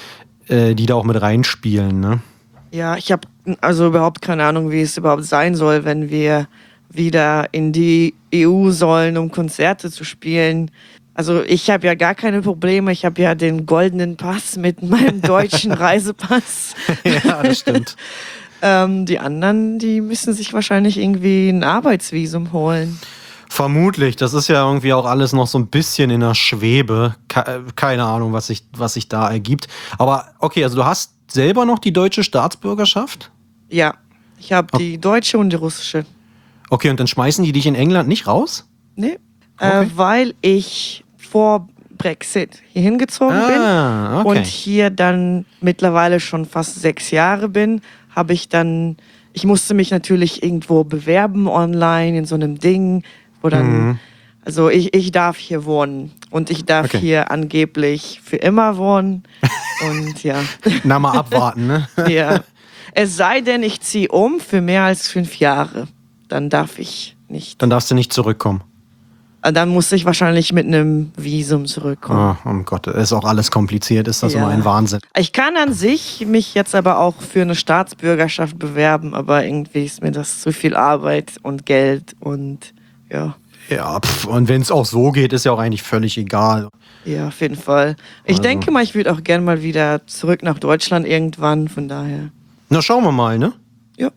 äh, die da auch mit reinspielen, ne? Ja, ich habe also überhaupt keine Ahnung, wie es überhaupt sein soll, wenn wir wieder in die E U sollen, um Konzerte zu spielen. Also ich habe ja gar keine Probleme. Ich habe ja den goldenen Pass mit meinem deutschen Reisepass. Ja, das stimmt. ähm, die anderen, die müssen sich wahrscheinlich irgendwie ein Arbeitsvisum holen. Vermutlich, das ist ja irgendwie auch alles noch so ein bisschen in der Schwebe. Ke- Keine Ahnung, was sich, was sich da ergibt. Aber okay, also du hast selber noch die deutsche Staatsbürgerschaft? Ja, ich habe die deutsche und die russische. Okay, und dann schmeißen die dich in England nicht raus? Nee, Okay. äh, weil ich vor Brexit hier hingezogen bin. Ah, okay. Und hier dann mittlerweile schon fast sechs Jahre bin, habe ich dann, ich musste mich natürlich irgendwo bewerben online in so einem Ding, wo dann, Mhm. also ich, ich darf hier wohnen und ich darf Okay. hier angeblich für immer wohnen und ja, Na, mal abwarten, ne? ja. Es sei denn, ich ziehe um für mehr als fünf Jahre, dann darf ich nicht. Dann darfst du nicht zurückkommen. Dann muss ich wahrscheinlich mit einem Visum zurückkommen. Oh, um Gott, ist auch alles kompliziert, ist das Ja. immer ein Wahnsinn. Ich kann an sich mich jetzt aber auch für eine Staatsbürgerschaft bewerben, aber irgendwie ist mir das zu viel Arbeit und Geld und ja, Ja, pff, und wenn es auch so geht, ist ja auch eigentlich völlig egal. ja, auf jeden Fall. Ich Also. denke mal, ich würde auch gerne mal wieder zurück nach Deutschland irgendwann, von daher. Na, schauen wir mal, ne? Ja.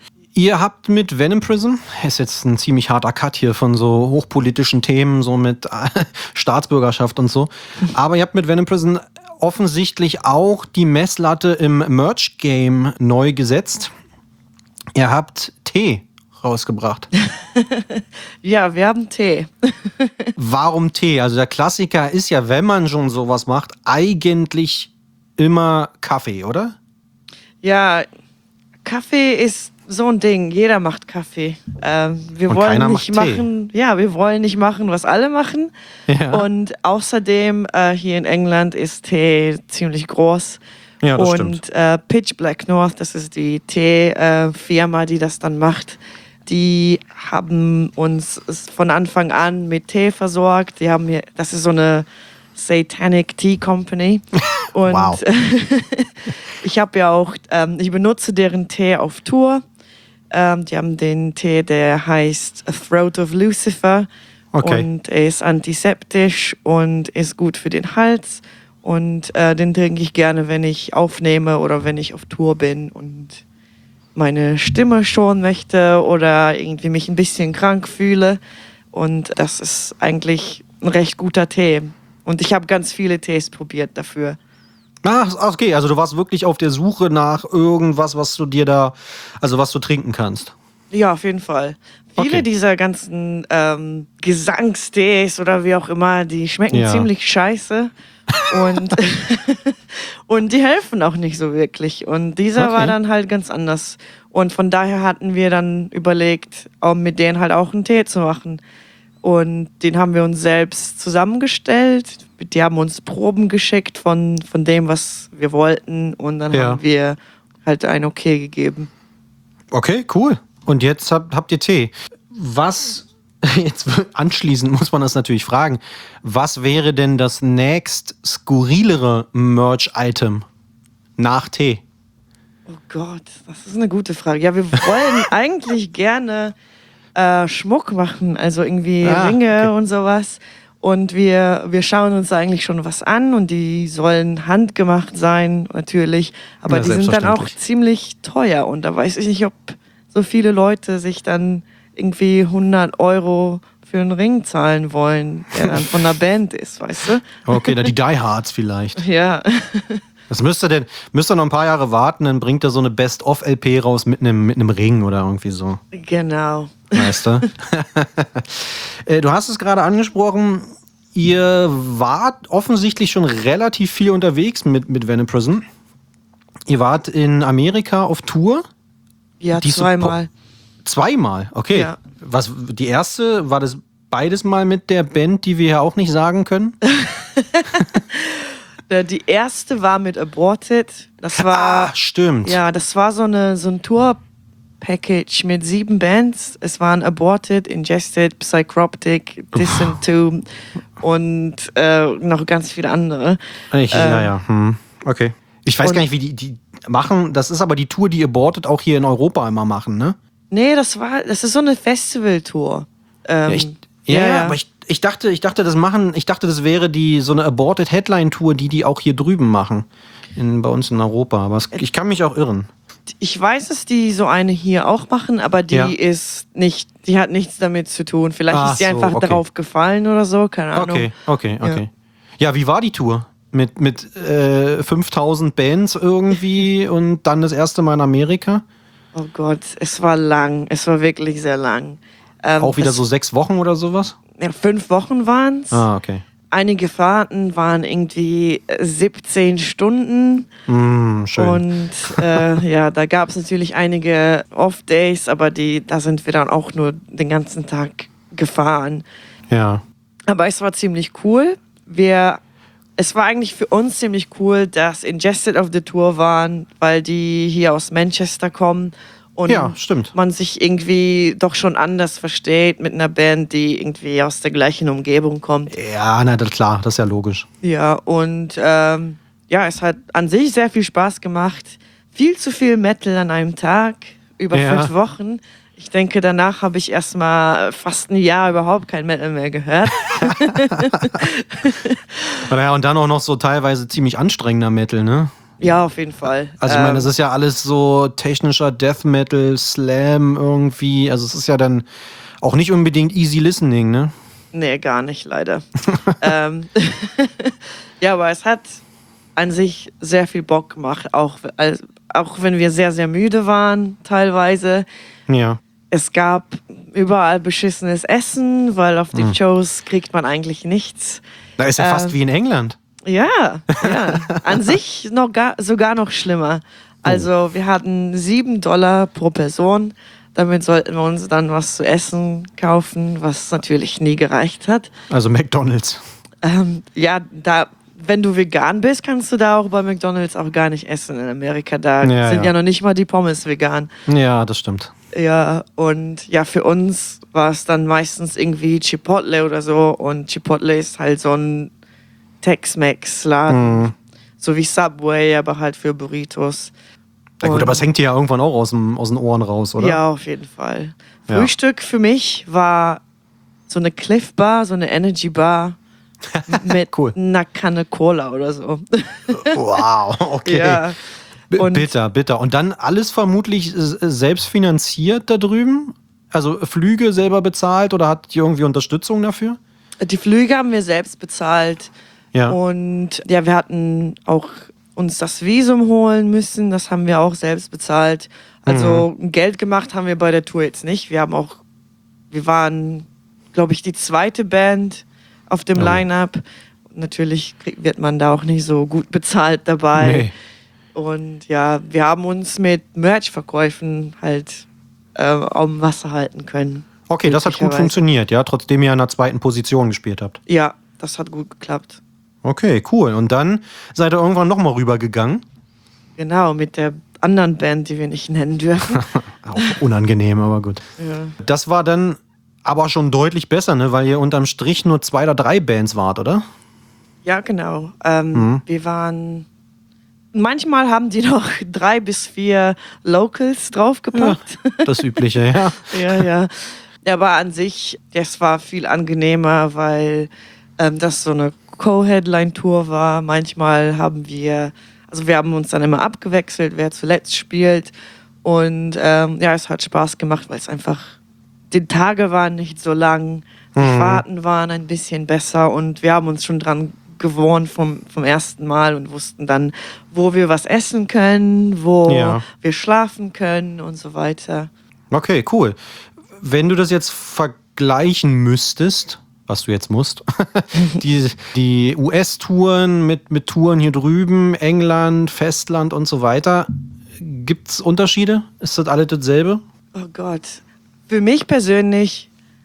Ihr habt mit Venom Prism, ist jetzt ein ziemlich harter Cut hier von so hochpolitischen Themen, so mit äh, Staatsbürgerschaft und so. Aber ihr habt mit Venom Prism offensichtlich auch die Messlatte im Merch-Game neu gesetzt. Ihr habt Tee rausgebracht. Ja, wir haben Tee. Warum Tee? Also der Klassiker ist ja, wenn man schon sowas macht, eigentlich immer Kaffee, oder? Ja, Kaffee ist so ein Ding. Jeder macht Kaffee. Ähm, wir Und wollen keiner nicht macht Tee. machen, ja, wir wollen nicht machen, was alle machen. Ja. Und außerdem äh, hier in England ist Tee ziemlich groß. Ja, das und stimmt. äh, Pitch Black North, das ist die Tee-Firma, äh, die das dann macht. Die haben uns von Anfang an mit Tee versorgt. Die haben hier, das ist so eine Satanic Tea Company. Und Wow. ich habe ja auch, ähm, ich benutze deren Tee auf Tour. Ähm, die haben den Tee, der heißt A Throat of Lucifer. Okay. Und er ist antiseptisch und ist gut für den Hals. Und äh, den trinke ich gerne, wenn ich aufnehme oder wenn ich auf Tour bin und meine Stimme schonen möchte oder irgendwie mich ein bisschen krank fühle. Und das ist eigentlich ein recht guter Tee. Und ich habe ganz viele Tees probiert dafür. Ach, okay, also du warst wirklich auf der Suche nach irgendwas, was du dir da, also was du trinken kannst. Ja, auf jeden Fall. Viele Okay. dieser ganzen ähm, Gesangstees oder wie auch immer, die schmecken Ja. ziemlich scheiße. Und, und die helfen auch nicht so wirklich. Und dieser Okay. war dann halt ganz anders. Und von daher hatten wir dann überlegt, um mit denen halt auch einen Tee zu machen. Und den haben wir uns selbst zusammengestellt. Die haben uns Proben geschickt von, von dem, was wir wollten. Und dann Ja. haben wir halt ein Okay gegeben. Okay, cool. Und jetzt habt, habt ihr Tee. Was, jetzt anschließend muss man das natürlich fragen, was wäre denn das nächst skurrilere Merch-Item nach Tee? Oh Gott, das ist eine gute Frage. Ja, wir wollen eigentlich gerne äh, Schmuck machen, also irgendwie Ah, Ringe okay. und sowas. Und wir, wir schauen uns eigentlich schon was an und die sollen handgemacht sein, natürlich. Aber Ja, die sind dann auch selbstverständlich. ziemlich teuer und da weiß ich nicht, ob so viele Leute sich dann irgendwie hundert Euro für einen Ring zahlen wollen, der dann von einer Band ist, weißt du? Okay, dann die Die Hards vielleicht. Ja. Das müsst ihr denn, müsst ihr noch ein paar Jahre warten, dann bringt er so eine Best-of-L P raus mit einem mit einem Ring oder irgendwie so. Genau. Weißt du? Äh, du hast es gerade angesprochen, ihr wart offensichtlich schon relativ viel unterwegs mit, mit Venom Prison. Ihr wart in Amerika auf Tour? Ja, Die Suppo- zweimal. Zweimal, okay. Ja. Was, die erste, war das beides mal mit der Band, die wir ja auch nicht sagen können? Äh, Die erste war mit Aborted. Das war, Ah, stimmt. ja, das war so eine so ein Tour-Package mit sieben Bands. Es waren Aborted, Ingested, Psychroptic, Distant Tomb und äh, noch ganz viele andere. Ich, ja, ja. Hm. Okay. Ich weiß und- gar nicht, wie die, die machen. Das ist aber die Tour, die Aborted auch hier in Europa immer machen, ne? Nee, das war, das ist so eine Festivaltour. Ähm, Ja, ich, ja, ja, aber ich, ich dachte, ich dachte, das machen, ich dachte, das wäre die so eine Aborted Headline Tour, die die auch hier drüben machen, in, bei uns in Europa. Aber es, ich kann mich auch irren. Ich weiß, dass die so eine hier auch machen, aber die Ja. ist nicht, die hat nichts damit zu tun. Vielleicht Ach ist sie so, einfach okay. darauf gefallen oder so, keine Ahnung. Okay, okay, Ja. okay. Ja, wie war die Tour? Mit, mit äh, fünftausend Bands irgendwie und dann das erste Mal in Amerika? Oh Gott, es war lang. Es war wirklich sehr lang. Ähm, Auch wieder das, so sechs Wochen oder sowas? Ja, fünf Wochen waren es. Ah, okay. Einige Fahrten waren irgendwie äh, siebzehn Stunden. Mm, schön. Und äh, ja, da gab es natürlich einige Off-Days, aber die, da sind wir dann auch nur den ganzen Tag gefahren. Ja. Aber es war ziemlich cool. Wir, es war eigentlich für uns ziemlich cool, dass Ingested auf der Tour waren, weil die hier aus Manchester kommen und Ja, stimmt. man sich irgendwie doch schon anders versteht mit einer Band, die irgendwie aus der gleichen Umgebung kommt. Ja, na das, klar, das ist ja logisch. Ja, und ähm, ja, es hat an sich sehr viel Spaß gemacht. Viel zu viel Metal an einem Tag, über Ja. fünf Wochen. Ich denke, danach habe ich erstmal fast ein Jahr überhaupt kein Metal mehr gehört. Ja, und dann auch noch so teilweise ziemlich anstrengender Metal, ne? Ja, auf jeden Fall. Also ich meine, Ähm, das ist ja alles so technischer Death Metal, Slam irgendwie. Also es ist ja dann auch nicht unbedingt easy listening, ne? Nee, gar nicht, leider. ähm, ja, aber es hat an sich sehr viel Bock gemacht, auch, als, auch wenn wir sehr, sehr müde waren teilweise. Ja. Es gab überall beschissenes Essen, weil auf den Shows kriegt man eigentlich nichts. Da ist ja fast Ähm, wie in England. Ja, ja. An sich noch gar, sogar noch schlimmer. Also wir hatten sieben Dollar pro Person. Damit sollten wir uns dann was zu essen kaufen, was natürlich nie gereicht hat. Also McDonald's. Ähm, ja, da, wenn du vegan bist, kannst du da auch bei McDonald's auch gar nicht essen in Amerika. Da Ja, sind ja. ja noch nicht mal die Pommes vegan. Ja, das stimmt. Ja, und ja, für uns war es dann meistens irgendwie Chipotle oder so. Und Chipotle ist halt so ein Tex-Mex-Laden. Mhm. So wie Subway, aber halt für Burritos. Na gut, Und- aber es hängt dir ja irgendwann auch aus, dem, aus den Ohren raus, oder? Ja, auf jeden Fall. Ja. Frühstück für mich war so eine Cliff Bar, so eine Energy Bar mit Cool. einer Kanne Cola oder so. Wow, okay. Ja. B- Und- bitter, bitter. Und dann alles vermutlich äh, selbst finanziert da drüben? Also Flüge selber bezahlt oder hat ihr irgendwie Unterstützung dafür? Die Flüge haben wir selbst bezahlt. Ja. Und ja, wir hatten auch uns das Visum holen müssen. Das haben wir auch selbst bezahlt. Also Mhm. Geld gemacht haben wir bei der Tour jetzt nicht. Wir haben auch, wir waren, glaube ich, die zweite Band auf dem Oh. Line-Up. Natürlich krieg- wird man da auch nicht so gut bezahlt dabei. Nee. Und ja, wir haben uns mit Merch-Verkäufen halt äh, am Wasser halten können. Okay, das hat gut Glücklicherweise. funktioniert, ja, trotzdem ihr in der zweiten Position gespielt habt. Ja, das hat gut geklappt. Okay, cool. Und dann seid ihr irgendwann nochmal rübergegangen. Genau, mit der anderen Band, die wir nicht nennen dürfen. Auch unangenehm, aber gut. Ja. Das war dann aber schon deutlich besser, ne? Weil ihr unterm Strich nur zwei oder drei Bands wart, oder? Ja, genau. Ähm, Mhm. Wir waren. Manchmal haben die noch drei bis vier Locals draufgepackt. Das Übliche, ja. Ja, ja. Aber an sich, es war viel angenehmer, weil ähm, das so eine Co-Headline-Tour war. Manchmal haben wir, also wir haben uns dann immer abgewechselt, wer zuletzt spielt. Und ähm, ja, es hat Spaß gemacht, weil es einfach, die Tage waren nicht so lang, die Mhm. Fahrten waren ein bisschen besser und wir haben uns schon dran gewohnt vom, vom ersten Mal und wussten dann, wo wir was essen können, wo Ja. wir schlafen können und so weiter. Okay, cool. Wenn du das jetzt vergleichen müsstest, was du jetzt musst, die, die U S-Touren mit, mit Touren hier drüben, England, Festland und so weiter, gibt's Unterschiede? Ist das alles dasselbe? Oh Gott. Für mich persönlich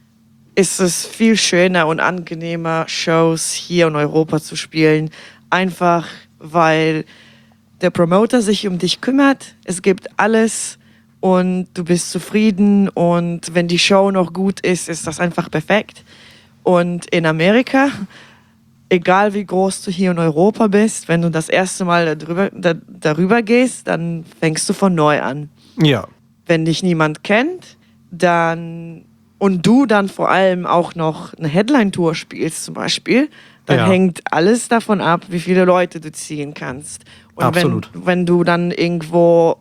ist es viel schöner und angenehmer, Shows hier in Europa zu spielen. Einfach, weil der Promoter sich um dich kümmert. Es gibt alles und du bist zufrieden. Und wenn die Show noch gut ist, ist das einfach perfekt. Und in Amerika, egal wie groß du hier in Europa bist, wenn du das erste Mal darüber, da, darüber gehst, dann fängst du von neu an. Ja. Wenn dich niemand kennt, dann und du dann vor allem auch noch eine Headline-Tour spielst zum Beispiel, dann Ja. hängt alles davon ab, wie viele Leute du ziehen kannst. Und Absolut. Wenn, wenn du dann irgendwo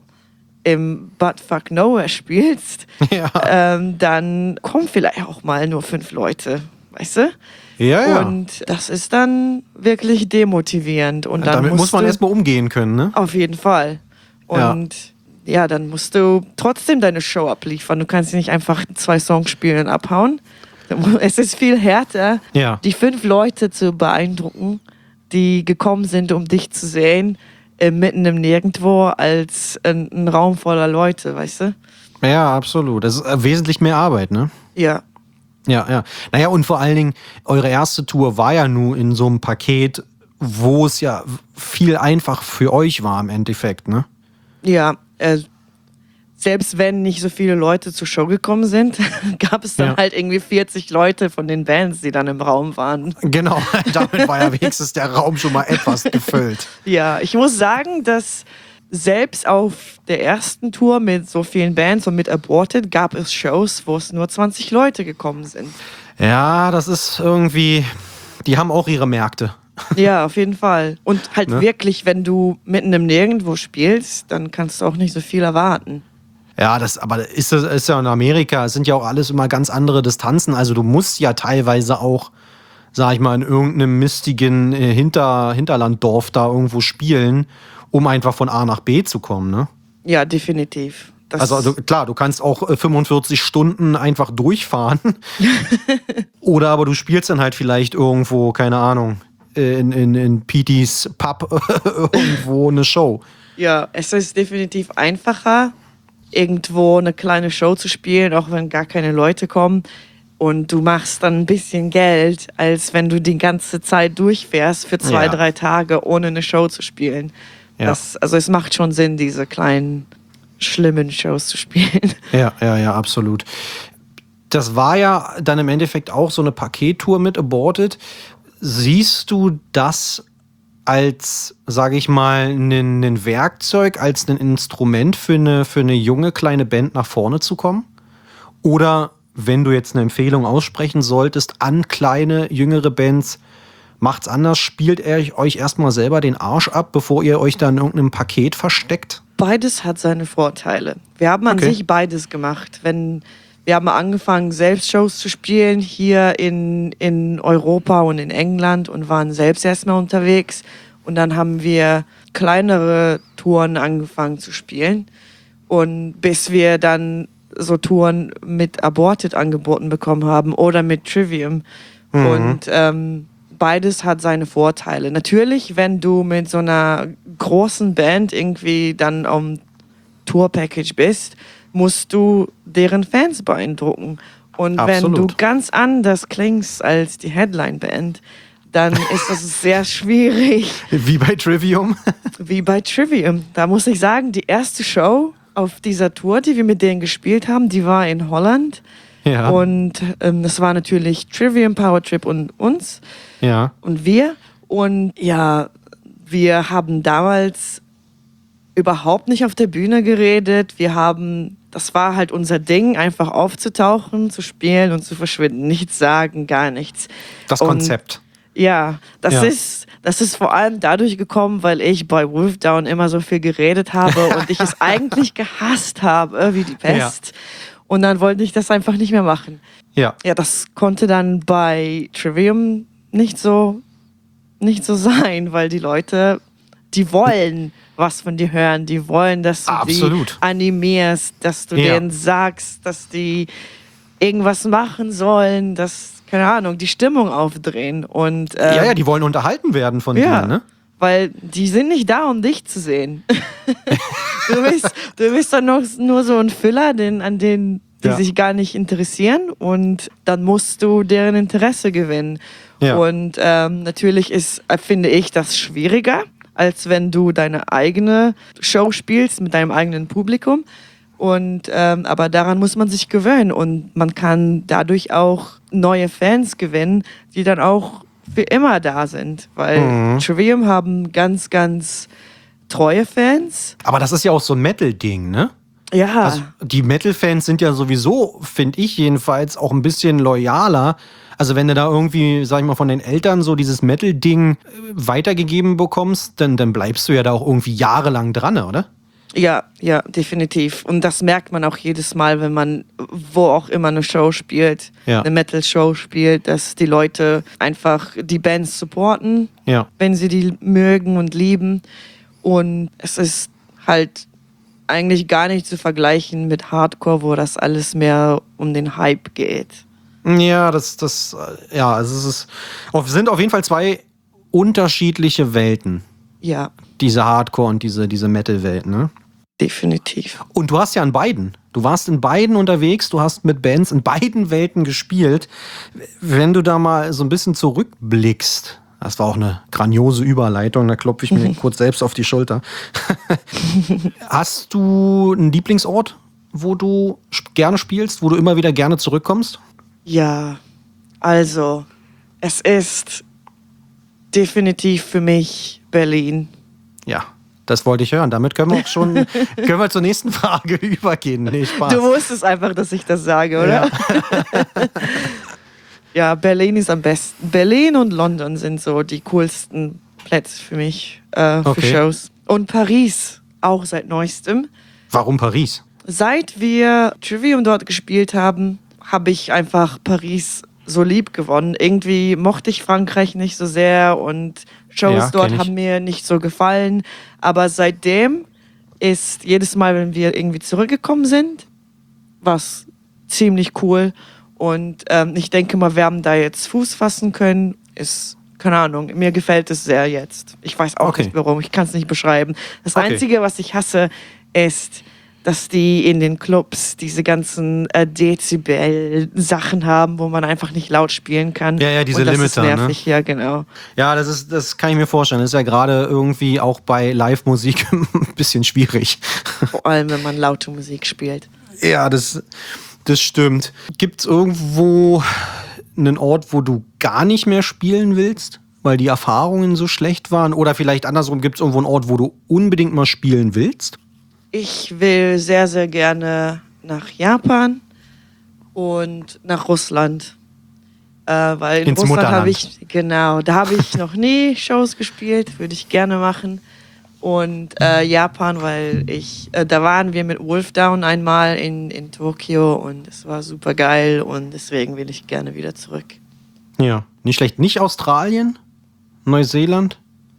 im Buttfuck Nowhere spielst, Ja. ähm, dann kommen vielleicht auch mal nur fünf Leute, weißt du? Ja, ja. Und das ist dann wirklich demotivierend. Und dann Damit musst muss man du, erstmal umgehen können, ne? auf jeden Fall. Ja. Und ja. dann musst du trotzdem deine Show abliefern. Du kannst nicht einfach zwei Songs spielen und abhauen. Es ist viel härter, Ja. die fünf Leute zu beeindrucken, die gekommen sind, um dich zu sehen, äh, mitten im Nirgendwo, als ein, ein Raum voller Leute, weißt du? Ja, absolut. Das ist äh, wesentlich mehr Arbeit, ne? Ja. Ja, ja. Naja, und vor allen Dingen, eure erste Tour war ja nun in so einem Paket, wo es ja viel einfach für euch war im Endeffekt, ne? Ja, äh, selbst wenn nicht so viele Leute zur Show gekommen sind, gab es dann Ja. halt irgendwie vierzig Leute von den Bands, die dann im Raum waren. Genau, damit war ja wenigstens der Raum schon mal etwas gefüllt. Ja, ich muss sagen, dass selbst auf der ersten Tour mit so vielen Bands und mit Aborted gab es Shows, wo es nur zwanzig Leute gekommen sind. Ja, das ist irgendwie, die haben auch ihre Märkte. Ja, auf jeden Fall. Und halt Ne? wirklich, wenn du mitten im Nirgendwo spielst, dann kannst du auch nicht so viel erwarten. Ja, das, aber ist, das ist ja in Amerika, es sind ja auch alles immer ganz andere Distanzen. Also du musst ja teilweise auch, sag ich mal, in irgendeinem mistigen äh, Hinter, Hinterlanddorf da irgendwo spielen, um einfach von A nach B zu kommen, ne? Ja, definitiv. Das Also, also klar, du kannst auch äh, fünfundvierzig Stunden einfach durchfahren. Oder aber du spielst dann halt vielleicht irgendwo, keine Ahnung, in, in, in Petys Pub irgendwo eine Show. Ja, es ist definitiv einfacher, irgendwo eine kleine Show zu spielen, auch wenn gar keine Leute kommen. Und du machst dann ein bisschen Geld, als wenn du die ganze Zeit durchfährst für zwei, Ja. drei Tage, ohne eine Show zu spielen. Ja. Das, also es macht schon Sinn, diese kleinen, schlimmen Shows zu spielen. Ja, ja, ja, absolut. Das war ja dann im Endeffekt auch so eine Pakettour mit Aborted. Siehst du das als, sage ich mal, ein Werkzeug, als ein Instrument für eine, für eine junge kleine Band nach vorne zu kommen? Oder wenn du jetzt eine Empfehlung aussprechen solltest an kleine, jüngere Bands, macht's anders, spielt ihr euch erstmal selber den Arsch ab, bevor ihr euch dann in irgendeinem Paket versteckt? Beides hat seine Vorteile. Wir haben an Okay. sich beides gemacht. Wenn, wir haben angefangen, selbst Shows zu spielen hier in, in Europa und in England und waren selbst erstmal unterwegs. Und dann haben wir kleinere Touren angefangen zu spielen. Und bis wir dann so Touren mit Aborted angeboten bekommen haben oder mit Trivium. Mhm. Und ähm, beides hat seine Vorteile. Natürlich, wenn du mit so einer großen Band irgendwie dann am Tour-Package bist, musst du deren Fans beeindrucken. Und wenn du Absolut. ganz anders klingst als die Headline-Band, dann ist das sehr schwierig. Wie bei Trivium? Wie bei Trivium. Da muss ich sagen, die erste Show auf dieser Tour, die wir mit denen gespielt haben, die war in Holland. Ja. Und ähm, das war natürlich Trivium, Power Trip und uns Ja. und wir. Und ja, wir haben damals überhaupt nicht auf der Bühne geredet. Wir haben, das war halt unser Ding, einfach aufzutauchen, zu spielen und zu verschwinden. Nichts sagen, gar nichts. Das Und Konzept. ja, das Ja. ist das ist vor allem dadurch gekommen, weil ich bei Wolfdown immer so viel geredet habe und ich es eigentlich gehasst habe, wie die Pest. Und dann wollte ich das einfach nicht mehr machen. Ja. Ja, das konnte dann bei Trivium nicht so nicht so sein, weil die Leute, die wollen was von dir hören, die wollen, dass du Absolut. die animierst, dass du Ja. denen sagst, dass die irgendwas machen sollen, dass, keine Ahnung, die Stimmung aufdrehen. Und, ähm, Ja, ja, die wollen unterhalten werden von ja, dir, ne? weil die sind nicht da, um dich zu sehen. du, bist, du bist dann noch, nur so ein Füller, den, an den die Ja. sich gar nicht interessieren, und dann musst du deren Interesse gewinnen. Ja. Und ähm, natürlich ist, äh, finde ich, das schwieriger, als wenn du deine eigene Show spielst mit deinem eigenen Publikum. Und, ähm, aber daran muss man sich gewöhnen, und man kann dadurch auch neue Fans gewinnen, die dann auch für immer da sind. Weil Mhm. Trivium haben ganz, ganz treue Fans. Aber das ist ja auch so ein Metal-Ding, ne? Ja, Also die Metal-Fans sind ja sowieso, finde ich jedenfalls, auch ein bisschen loyaler. Also wenn du da irgendwie, sag ich mal, von den Eltern so dieses Metal-Ding äh, weitergegeben bekommst, dann, dann bleibst du ja da auch irgendwie jahrelang dran, oder? ja, ja, definitiv. Und das merkt man auch jedes Mal, wenn man wo auch immer eine Show spielt, Ja. eine Metal-Show spielt, dass die Leute einfach die Bands supporten, Ja. wenn sie die mögen und lieben. Und es ist halt eigentlich gar nicht zu vergleichen mit Hardcore, wo das alles mehr um den Hype geht. Ja, das, das, äh, ja, also es ist, auf, sind auf jeden Fall zwei unterschiedliche Welten. Ja, Diese Hardcore- und diese, diese Metal-Welt, ne? definitiv. Und du hast ja in beiden. Du warst in beiden unterwegs, du hast mit Bands in beiden Welten gespielt. Wenn du da mal so ein bisschen zurückblickst, das war auch eine grandiose Überleitung, da klopfe ich mir kurz selbst auf die Schulter. Hast du einen Lieblingsort, wo du sp- gerne spielst, wo du immer wieder gerne zurückkommst? Ja, also, es ist definitiv für mich Berlin. Ja, das wollte ich hören. Damit können wir auch schon können wir zur nächsten Frage übergehen. Nee, Spaß. Du wusstest einfach, dass ich das sage, oder? Ja. Ja, Berlin ist am besten. Berlin und London sind so die coolsten Plätze für mich, äh, für Okay. Shows. Und Paris, auch seit neuestem. Warum Paris? Seit wir Trivium dort gespielt haben, habe ich einfach Paris so lieb gewonnen. Irgendwie mochte ich Frankreich nicht so sehr und Shows Ja, dort kenn ich. haben mir nicht so gefallen. Aber seitdem ist jedes Mal, wenn wir irgendwie zurückgekommen sind, was ziemlich cool. Und ähm, ich denke mal, wir haben da jetzt Fuß fassen können. Ist keine Ahnung, mir gefällt es sehr jetzt. Ich weiß auch Okay. nicht warum, ich kann es nicht beschreiben. Das Okay. Einzige, was ich hasse, ist, dass die in den Clubs diese ganzen äh, Dezibel-Sachen haben, wo man einfach nicht laut spielen kann. Ja, ja, diese Und das Limiter, ist nervig, ja, genau. Ja, das ist, das kann ich mir vorstellen. Das ist ja gerade irgendwie auch bei Live-Musik ein bisschen schwierig. Vor allem, wenn man laute Musik spielt. Ja, das, das stimmt. Gibt es irgendwo einen Ort, wo du gar nicht mehr spielen willst, weil die Erfahrungen so schlecht waren? Oder vielleicht andersrum, gibt es irgendwo einen Ort, wo du unbedingt mal spielen willst? Ich will sehr, sehr gerne nach Japan und nach Russland. Äh, weil in Ins Russland Mutterland. habe ich, genau, da habe ich noch nie Shows gespielt, würde ich gerne machen. Und äh, Japan, weil ich, äh, da waren wir mit Wolfdown einmal in, in Tokio und es war super geil und deswegen will ich gerne wieder zurück. Ja, nicht schlecht. Nicht Australien? Neuseeland?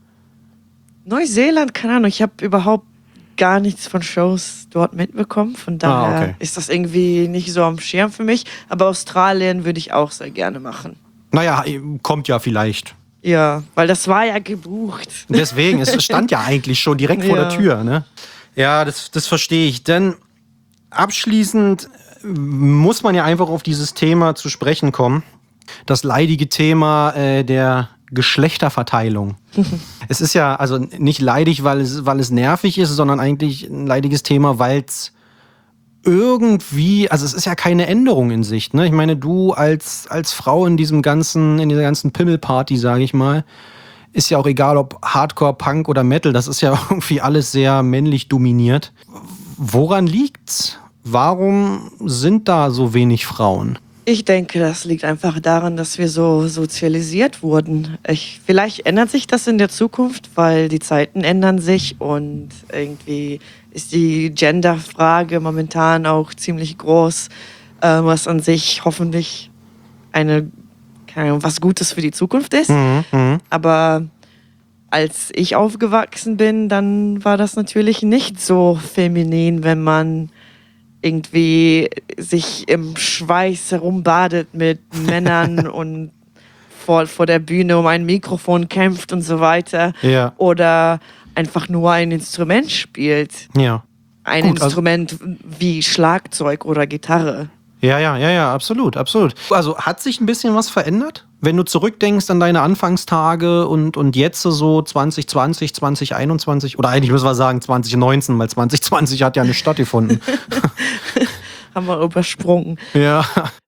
Neuseeland, keine Ahnung, ich habe überhaupt gar nichts von Shows dort mitbekommen. Von daher Ah, okay. ist das irgendwie nicht so am Schirm für mich. Aber Australien würde ich auch sehr gerne machen. Naja, kommt ja vielleicht. Ja, weil das war ja gebucht. Deswegen, es stand ja eigentlich schon direkt vor Ja. der Tür. Ne? Ja, das, das verstehe ich. Denn abschließend muss man ja einfach auf dieses Thema zu sprechen kommen. Das leidige Thema äh, der Geschlechterverteilung. Es ist ja also nicht leidig, weil es, weil es nervig ist, sondern eigentlich ein leidiges Thema, weil es irgendwie, also es ist ja keine Änderung in Sicht. Ne? Ich meine, du als, als Frau in diesem ganzen, in dieser ganzen Pimmelparty, sage ich mal, ist ja auch egal, ob Hardcore, Punk oder Metal, das ist ja irgendwie alles sehr männlich dominiert. Woran liegt's? Warum sind da so wenig Frauen? Ich denke, das liegt einfach daran, dass wir so sozialisiert wurden. Ich, vielleicht ändert sich das in der Zukunft, weil die Zeiten ändern sich und irgendwie ist die Gender-Frage momentan auch ziemlich groß, äh, was an sich hoffentlich eine, keine Ahnung, was Gutes für die Zukunft ist. Mhm, mhm. Aber als ich aufgewachsen bin, dann war das natürlich nicht so feminin, wenn man irgendwie sich im Schweiß herumbadet mit Männern und vor, vor der Bühne um ein Mikrofon kämpft und so weiter. Ja. Oder einfach nur ein Instrument spielt. Ja. Ein Gut, also- Instrument wie Schlagzeug oder Gitarre. Ja, ja, ja, ja, absolut, absolut. Also hat sich ein bisschen was verändert? Wenn du zurückdenkst an deine Anfangstage und, und jetzt so zwanzig zwanzig, zwanzig einundzwanzig oder eigentlich müssen wir sagen zwanzig neunzehn, weil zwanzig zwanzig hat ja nicht stattgefunden. Haben wir übersprungen. Ja.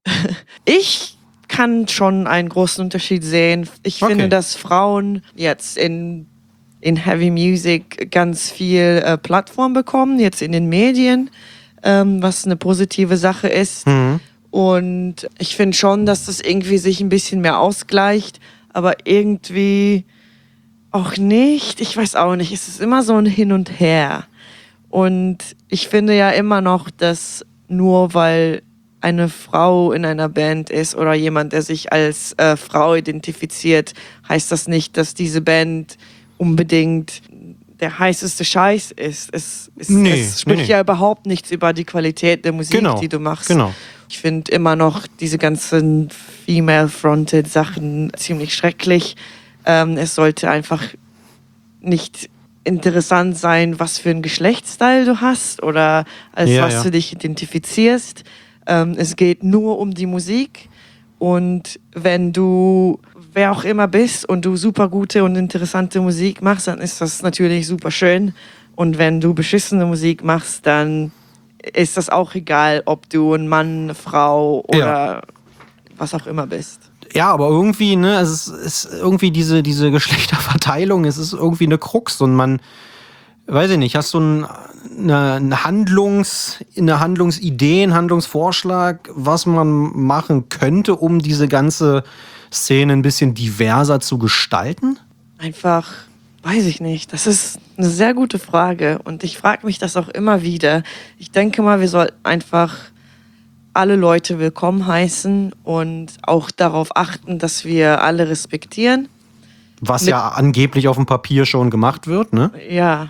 Ich kann schon einen großen Unterschied sehen. Ich Okay. finde, dass Frauen jetzt in, in Heavy Music ganz viel äh, Plattform bekommen, jetzt in den Medien, ähm, was eine positive Sache ist. Mhm. Und ich finde schon, dass das irgendwie sich ein bisschen mehr ausgleicht, aber irgendwie auch nicht. Ich weiß auch nicht. Es ist immer so ein Hin und Her. Und ich finde ja immer noch, dass nur weil eine Frau in einer Band ist oder jemand, der sich als äh, Frau identifiziert, heißt das nicht, dass diese Band unbedingt der heißeste Scheiß ist. Es, es, Nee, es spricht nee, nee. ja überhaupt nichts über die Qualität der Musik, Genau, die du machst. genau. Ich finde immer noch diese ganzen female-fronted Sachen ziemlich schrecklich. Ähm, es sollte einfach nicht interessant sein, was für ein Geschlechtsteil du hast oder als Ja, was ja. du dich identifizierst. Ähm, es geht nur um die Musik und wenn du wer auch immer bist und du super gute und interessante Musik machst, dann ist das natürlich super schön. Und wenn du beschissene Musik machst, dann ist das auch egal, ob du ein Mann, eine Frau oder Ja. was auch immer bist. Ja, aber irgendwie, ne, es ist, ist irgendwie diese, diese Geschlechterverteilung, es ist irgendwie eine Krux und man, weiß ich nicht, hast du ein, eine, eine Handlungs, eine Handlungsidee, einen Handlungsvorschlag, was man machen könnte, um diese ganze Szene ein bisschen diverser zu gestalten? Einfach, weiß ich nicht. Das ist eine sehr gute Frage und ich frage mich das auch immer wieder. Ich denke mal, wir sollten einfach alle Leute willkommen heißen und auch darauf achten, dass wir alle respektieren. Was Mit- ja angeblich auf dem Papier schon gemacht wird, ne? Ja.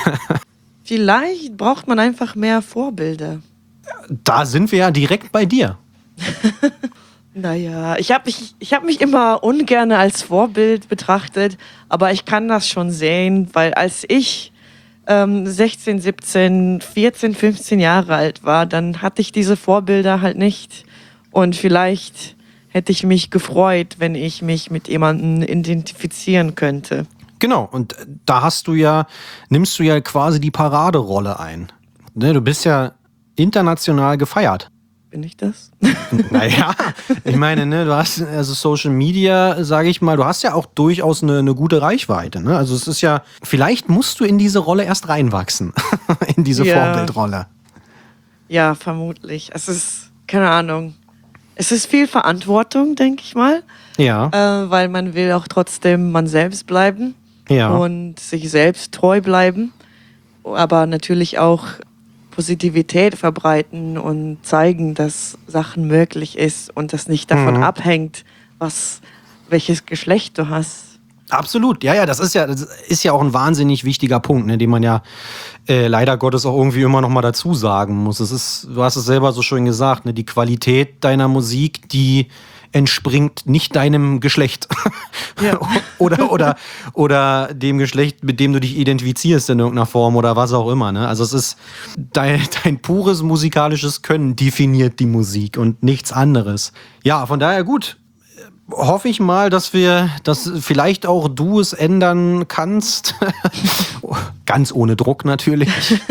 Vielleicht braucht man einfach mehr Vorbilder. Da sind wir ja direkt bei dir. Naja, ich habe mich, ich hab mich immer ungern als Vorbild betrachtet, aber ich kann das schon sehen, weil als ich ähm, sechzehn, siebzehn, vierzehn, fünfzehn Jahre alt war, dann hatte ich diese Vorbilder halt nicht. Und vielleicht hätte ich mich gefreut, wenn ich mich mit jemandem identifizieren könnte. Genau, und da hast du ja, nimmst du ja quasi die Paraderolle ein. Ne, du bist ja international gefeiert. Bin ich das? Naja, ich meine, ne, du hast also Social Media, sage ich mal, du hast ja auch durchaus eine, eine gute Reichweite. Ne? Also es ist ja, vielleicht musst du in diese Rolle erst reinwachsen, in diese Ja. Vorbildrolle. Ja, vermutlich. Es ist, keine Ahnung, es ist viel Verantwortung, denke ich mal, Ja, äh, weil man will auch trotzdem man selbst bleiben ja. und sich selbst treu bleiben, aber natürlich auch Positivität verbreiten und zeigen, dass Sachen möglich ist und das nicht davon Mhm. abhängt, was, welches Geschlecht du hast. Absolut, ja, ja, das ist ja, das ist ja auch ein wahnsinnig wichtiger Punkt, ne, den man ja äh, leider Gottes auch irgendwie immer noch mal dazu sagen muss. Es ist, du hast es selber so schön gesagt, ne, die Qualität deiner Musik, die entspringt nicht deinem Geschlecht Ja. oder oder oder dem Geschlecht, mit dem du dich identifizierst in irgendeiner Form oder was auch immer. Ne? Also es ist dein, dein pures musikalisches Können definiert die Musik und nichts anderes. Ja, von daher gut. Hoffe ich mal, dass wir, dass vielleicht auch du es ändern kannst. Ganz ohne Druck natürlich.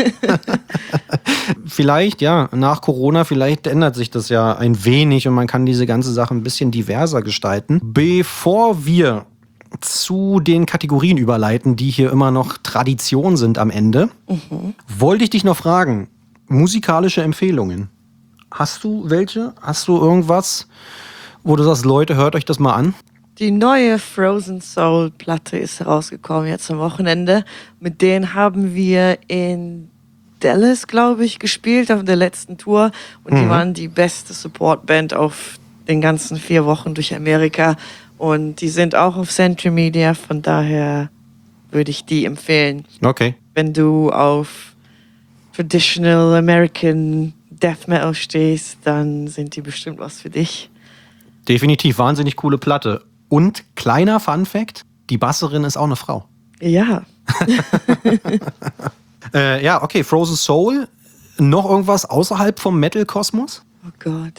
Vielleicht, ja, nach Corona, vielleicht ändert sich das ja ein wenig und man kann diese ganze Sache ein bisschen diverser gestalten. Bevor wir zu den Kategorien überleiten, die hier immer noch Tradition sind am Ende, mhm. wollte ich dich noch fragen, musikalische Empfehlungen. Hast du welche? Hast du irgendwas, wo du sagst, Leute, hört euch das mal an? Die neue Frozen Soul Platte ist herausgekommen jetzt am Wochenende. Mit denen haben wir in Dallas, glaube ich, gespielt auf der letzten Tour. Und mhm. die waren die beste Supportband auf den ganzen vier Wochen durch Amerika. Und die sind auch auf Century Media, von daher würde ich die empfehlen. Okay. Wenn du auf Traditional American Death Metal stehst, dann sind die bestimmt was für dich. Definitiv, wahnsinnig coole Platte. Und kleiner Funfact, die Basserin ist auch eine Frau. Ja. äh, ja, okay, Frozen Soul. Noch irgendwas außerhalb vom Metal-Kosmos? Oh Gott.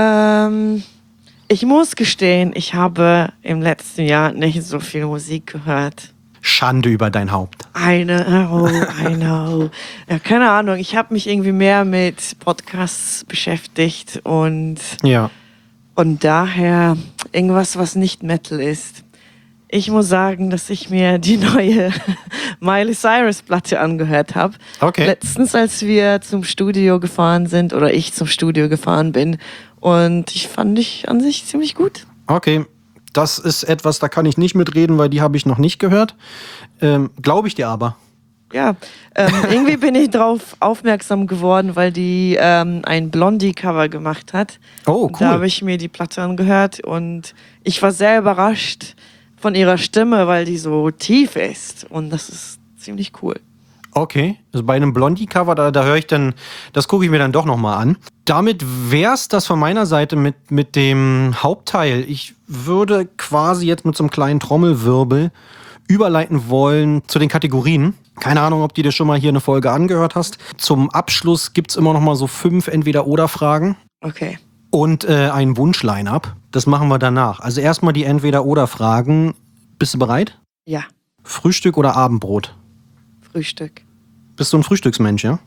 Ähm, ich muss gestehen, ich habe im letzten Jahr nicht so viel Musik gehört. Schande über dein Haupt. I know, I know. Ja, keine Ahnung, ich habe mich irgendwie mehr mit Podcasts beschäftigt und... Ja. Und daher irgendwas, was nicht Metal ist. Ich muss sagen, dass ich mir die neue Miley Cyrus Platte angehört habe. Okay. Letztens, als wir zum Studio gefahren sind oder ich zum Studio gefahren bin. Und ich fand ich an sich ziemlich gut. Okay, das ist etwas, da kann ich nicht mitreden, weil die habe ich noch nicht gehört. Ähm, Glaube ich dir aber. Ja, ähm, irgendwie bin ich drauf aufmerksam geworden, weil die ähm, ein Blondie-Cover gemacht hat. Oh, cool. Und da habe ich mir die Platte angehört und ich war sehr überrascht von ihrer Stimme, weil die so tief ist. Und das ist ziemlich cool. Okay, also bei einem Blondie-Cover, da, da höre ich dann, das gucke ich mir dann doch nochmal an. Damit wär's das von meiner Seite mit, mit dem Hauptteil. Ich würde quasi jetzt mit so einem kleinen Trommelwirbel überleiten wollen zu den Kategorien. Keine Ahnung, ob du dir schon mal hier eine Folge angehört hast. Zum Abschluss gibt's immer noch mal so fünf Entweder-Oder-Fragen. Okay. Und äh, ein Wunsch-Line-Up. Das machen wir danach. Also erstmal die Entweder-Oder-Fragen. Bist du bereit? Ja, Frühstück oder Abendbrot? Frühstück. Bist du ein Frühstücksmensch, ja?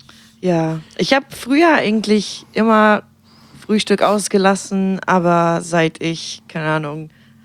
Ja, ich habe früher eigentlich immer Frühstück ausgelassen, aber seit ich, keine Ahnung,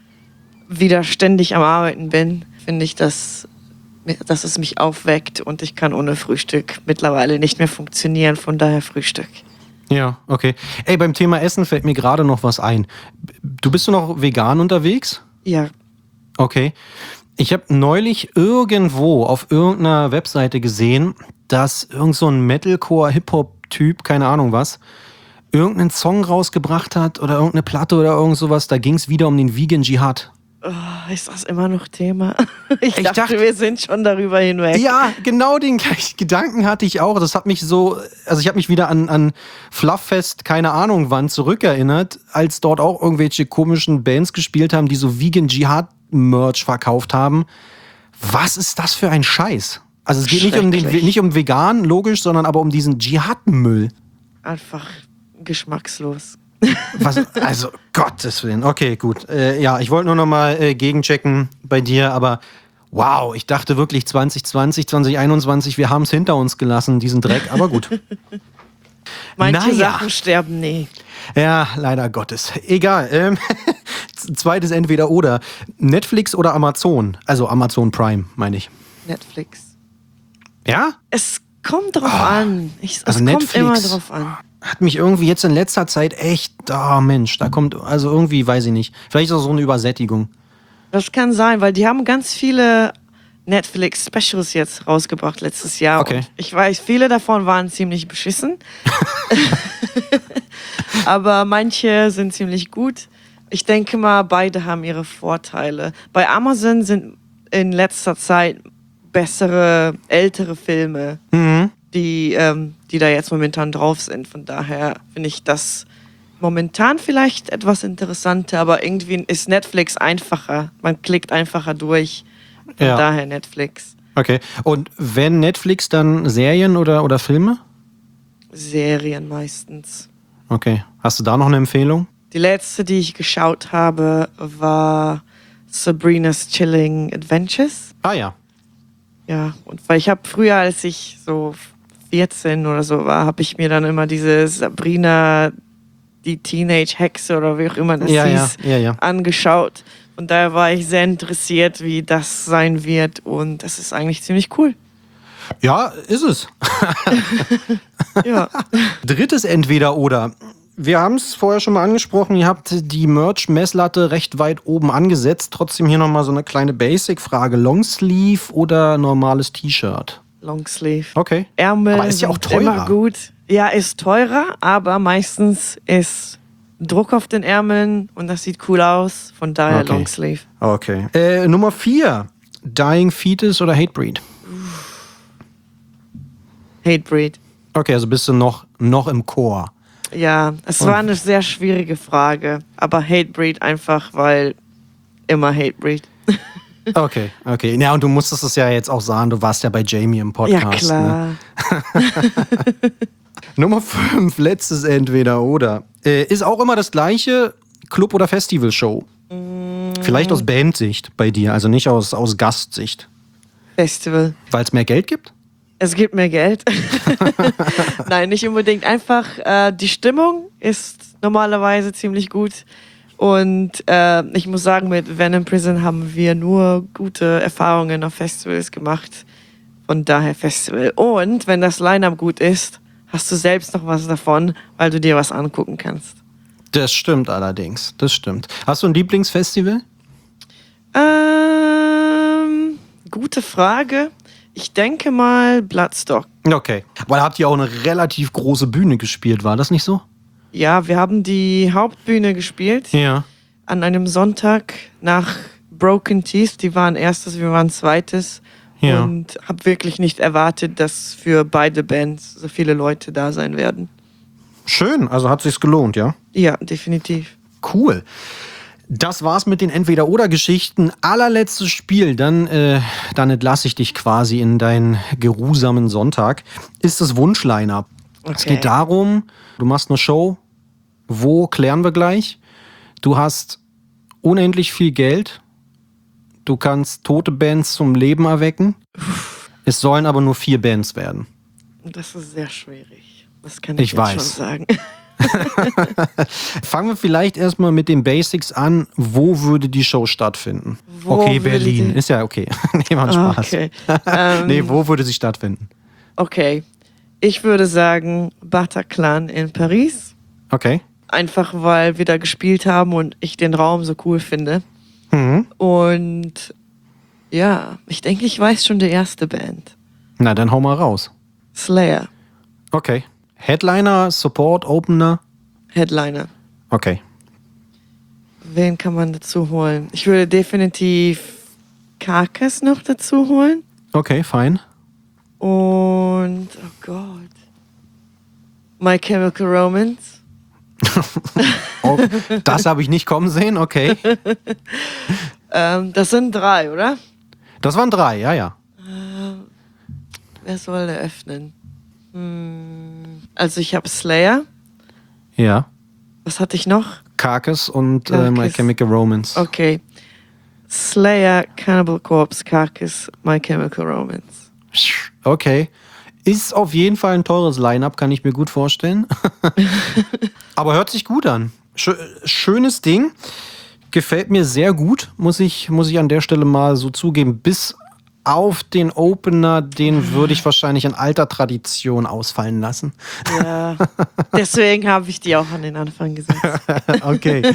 wieder ständig am Arbeiten bin, finde ich, dass, dass es mich aufweckt und ich kann ohne Frühstück mittlerweile nicht mehr funktionieren, von daher Frühstück. Ja, okay. Ey, beim Thema Essen fällt mir gerade noch was ein. Du bist du noch vegan unterwegs? Ja. Okay. Ich habe neulich irgendwo auf irgendeiner Webseite gesehen, dass irgend so ein Metalcore-Hip-Hop-Typ, keine Ahnung was, irgendeinen Song rausgebracht hat oder irgendeine Platte oder irgend sowas. Da ging es wieder um den Vegan Jihad. Oh, ist das immer noch Thema? Ich, Ich dachte, dachte- wir sind schon darüber hinweg. Ja, genau den gleichen Gedanken hatte ich auch. Das hat mich so, also ich habe mich wieder an, an Flufffest, keine Ahnung wann, zurückerinnert, als dort auch irgendwelche komischen Bands gespielt haben, die so Vegan Jihad Merch verkauft haben. Was ist das für ein Scheiß? Also es geht nicht um, den, Schrecklich. nicht um vegan, logisch, sondern aber um diesen Dschihad-Müll. Einfach geschmackslos. Was, also, Gottes Willen. Okay, gut. Äh, ja, ich wollte nur noch mal äh, gegenchecken bei dir, aber wow, ich dachte wirklich zwanzig zwanzig, zwanzig einundzwanzig, wir haben es hinter uns gelassen, diesen Dreck, aber gut. Manche Naja. Sachen sterben nie. Ja, leider Gottes. Egal. Ähm, zweites Entweder-Oder. Netflix oder Amazon? Also Amazon Prime, meine ich. Netflix. Ja? Es kommt drauf an. Ich, es Also kommt Netflix immer drauf an. hat mich irgendwie jetzt in letzter Zeit echt, oh Mensch, da kommt, also irgendwie, weiß ich nicht. Vielleicht ist auch so eine Übersättigung. Das kann sein, weil die haben ganz viele Netflix-Specials jetzt rausgebracht letztes Jahr. Okay. Und ich weiß, viele davon waren ziemlich beschissen. Aber manche sind ziemlich gut. Ich denke mal, beide haben ihre Vorteile. Bei Amazon sind in letzter Zeit bessere, ältere Filme, Mhm. die, ähm, die da jetzt momentan drauf sind. Von daher finde ich das momentan vielleicht etwas interessanter, aber irgendwie ist Netflix einfacher. Man klickt einfacher durch. Von Ja. daher Netflix. Okay. Und wenn Netflix, dann Serien oder, oder Filme? Serien meistens. Okay. Hast du da noch eine Empfehlung? Die letzte, die ich geschaut habe, war Sabrina's Chilling Adventures. Ah ja. Ja, und weil ich habe früher, als ich so vierzehn oder so war, habe ich mir dann immer diese Sabrina, die Teenage-Hexe oder wie auch immer das Ja, ja, hieß, ja, ja. angeschaut. Und daher war ich sehr interessiert, wie das sein wird. Und das ist eigentlich ziemlich cool. Ja, ist es. Ja. Drittes Entweder-Oder. Wir haben es vorher schon mal angesprochen, ihr habt die Merch-Messlatte recht weit oben angesetzt. Trotzdem hier nochmal so eine kleine Basic-Frage. Longsleeve oder normales T-Shirt? Longsleeve. Okay. Ärmel Aber ist ja auch sind teurer. immer gut. Ja, ist teurer, aber meistens ist Druck auf den Ärmeln und das sieht cool aus. Von daher Okay. Longsleeve. Okay. Äh, Nummer vier. Dying Fetus oder Hatebreed? Hatebreed. Okay, also bist du noch, noch im Chor. Ja, es war eine sehr schwierige Frage, aber Hatebreed einfach, weil immer Hatebreed. Okay, okay. Ja, und du musstest es ja jetzt auch sagen, du warst ja bei Jamie im Podcast. Ja, Ne? klar. Nummer fünf, letztes Entweder-Oder. Äh, ist auch immer das gleiche Club- oder Festivalshow. Vielleicht aus Bandsicht bei dir, also nicht aus, aus Gastsicht. Festival. Weil es mehr Geld gibt? Es gibt mehr Geld. Nein, nicht unbedingt. Einfach äh, die Stimmung ist normalerweise ziemlich gut. Und äh, ich muss sagen, mit Venom Prison haben wir nur gute Erfahrungen auf Festivals gemacht. Von daher Festival. Und wenn das Line-Up gut ist, hast du selbst noch was davon, weil du dir was angucken kannst. Das stimmt allerdings, das stimmt. Hast du ein Lieblingsfestival? Ähm, gute Frage. Ich denke mal Bloodstock. Okay. Weil habt ihr auch eine relativ große Bühne gespielt, war das nicht so? Ja, wir haben die Hauptbühne gespielt. Ja. An einem Sonntag nach Broken Teeth. Die waren erstes, wir waren zweites. Ja. Und habe wirklich nicht erwartet, dass für beide Bands so viele Leute da sein werden. Schön, also hat sich's gelohnt, ja? Ja, definitiv. Cool. Das war's mit den Entweder-Oder-Geschichten. Allerletztes Spiel, dann, äh, dann entlasse ich dich quasi in deinen geruhsamen Sonntag. Ist das Wunsch-Line-Up. Es Okay. geht darum, du machst eine Show. Wo, klären wir gleich. Du hast unendlich viel Geld. Du kannst tote Bands zum Leben erwecken. Es sollen aber nur vier Bands werden. Das ist sehr schwierig. Das kann ich, Ich jetzt weiß. schon sagen. Fangen wir vielleicht erstmal mit den Basics an. Wo würde die Show stattfinden? Wo okay, würde Berlin. die- Ist ja okay. Nee, macht Spaß. Okay. Ähm, Nee, wo würde sie stattfinden? Okay. Ich würde sagen Bataclan in Paris. Okay. Einfach weil wir da gespielt haben und ich den Raum so cool finde. Mhm. Und ja, ich denke, ich weiß schon die erste Band. Na, dann hau mal raus. Slayer, Okay. Headliner, Support, Opener. Headliner. Okay. wen kann man dazu holen? Ich würde definitiv Carcass noch dazu holen. Okay, fein. Und, oh Gott, My Chemical Romance. Oh, das habe ich nicht kommen sehen, okay. ähm, das sind drei, oder? Das waren drei, ja, ja. Ähm, wer soll eröffnen? Hm, also ich habe Slayer. Ja. Was hatte ich noch? Carcass und äh, My Carcass. Chemical Romance. Okay. Slayer, Cannibal Corpse, Carcass, My Chemical Romance. Okay. Ist auf jeden Fall ein teures Line-Up, kann ich mir gut vorstellen. Aber hört sich gut an. Schö- schönes Ding. Gefällt mir sehr gut, muss ich, muss ich an der Stelle mal so zugeben. Bis auf den Opener, den würde ich wahrscheinlich in alter Tradition ausfallen lassen. Ja, deswegen habe ich die auch an den Anfang gesetzt. Okay.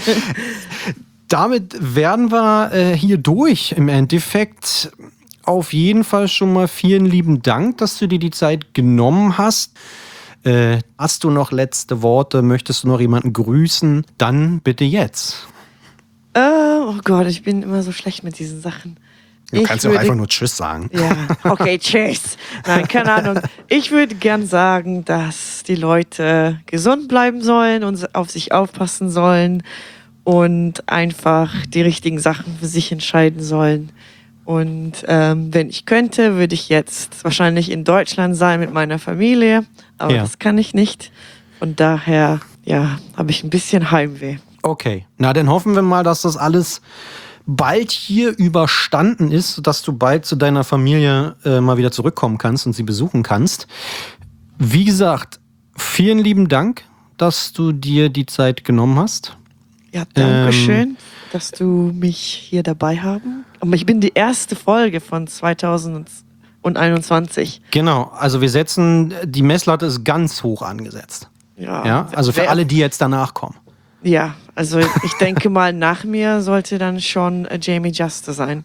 Damit werden wir äh, hier durch. Im Endeffekt auf jeden Fall schon mal vielen lieben Dank, dass du dir die Zeit genommen hast. Äh, hast du noch letzte Worte? Möchtest du noch jemanden grüßen? Dann bitte jetzt. Äh, oh Gott, ich bin immer so schlecht mit diesen Sachen. Du Ich kannst ja auch würde- einfach nur Tschüss sagen. Ja, okay, tschüss. Nein, keine Ahnung. Ich würde gern sagen, dass die Leute gesund bleiben sollen und auf sich aufpassen sollen und einfach die richtigen Sachen für sich entscheiden sollen. Und ähm, wenn ich könnte, würde ich jetzt wahrscheinlich in Deutschland sein mit meiner Familie, aber Ja. das kann ich nicht. Und daher, ja, habe ich ein bisschen Heimweh. Okay, na dann hoffen wir mal, dass das alles bald hier überstanden ist, dass du bald zu deiner Familie äh, mal wieder zurückkommen kannst und sie besuchen kannst. Wie gesagt, vielen lieben Dank, dass du dir die Zeit genommen hast. Ja, danke schön, Ähm, dass du mich hier dabei haben. Aber ich bin die erste Folge von zweitausendeinundzwanzig. Genau, also wir setzen, die Messlatte ist ganz hoch angesetzt. Ja, Ja, also für wer- alle, die jetzt danach kommen. Ja, also ich denke mal, nach mir sollte dann schon äh, Jamie Juster sein.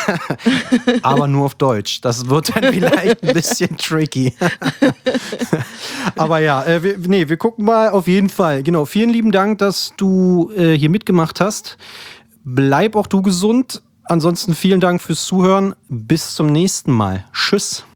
Aber nur auf Deutsch. Das wird dann vielleicht ein bisschen tricky. Aber ja, äh, wir, nee, wir gucken mal auf jeden Fall. Genau, vielen lieben Dank, dass du äh, hier mitgemacht hast. Bleib auch du gesund. Ansonsten vielen Dank fürs Zuhören. Bis zum nächsten Mal. Tschüss.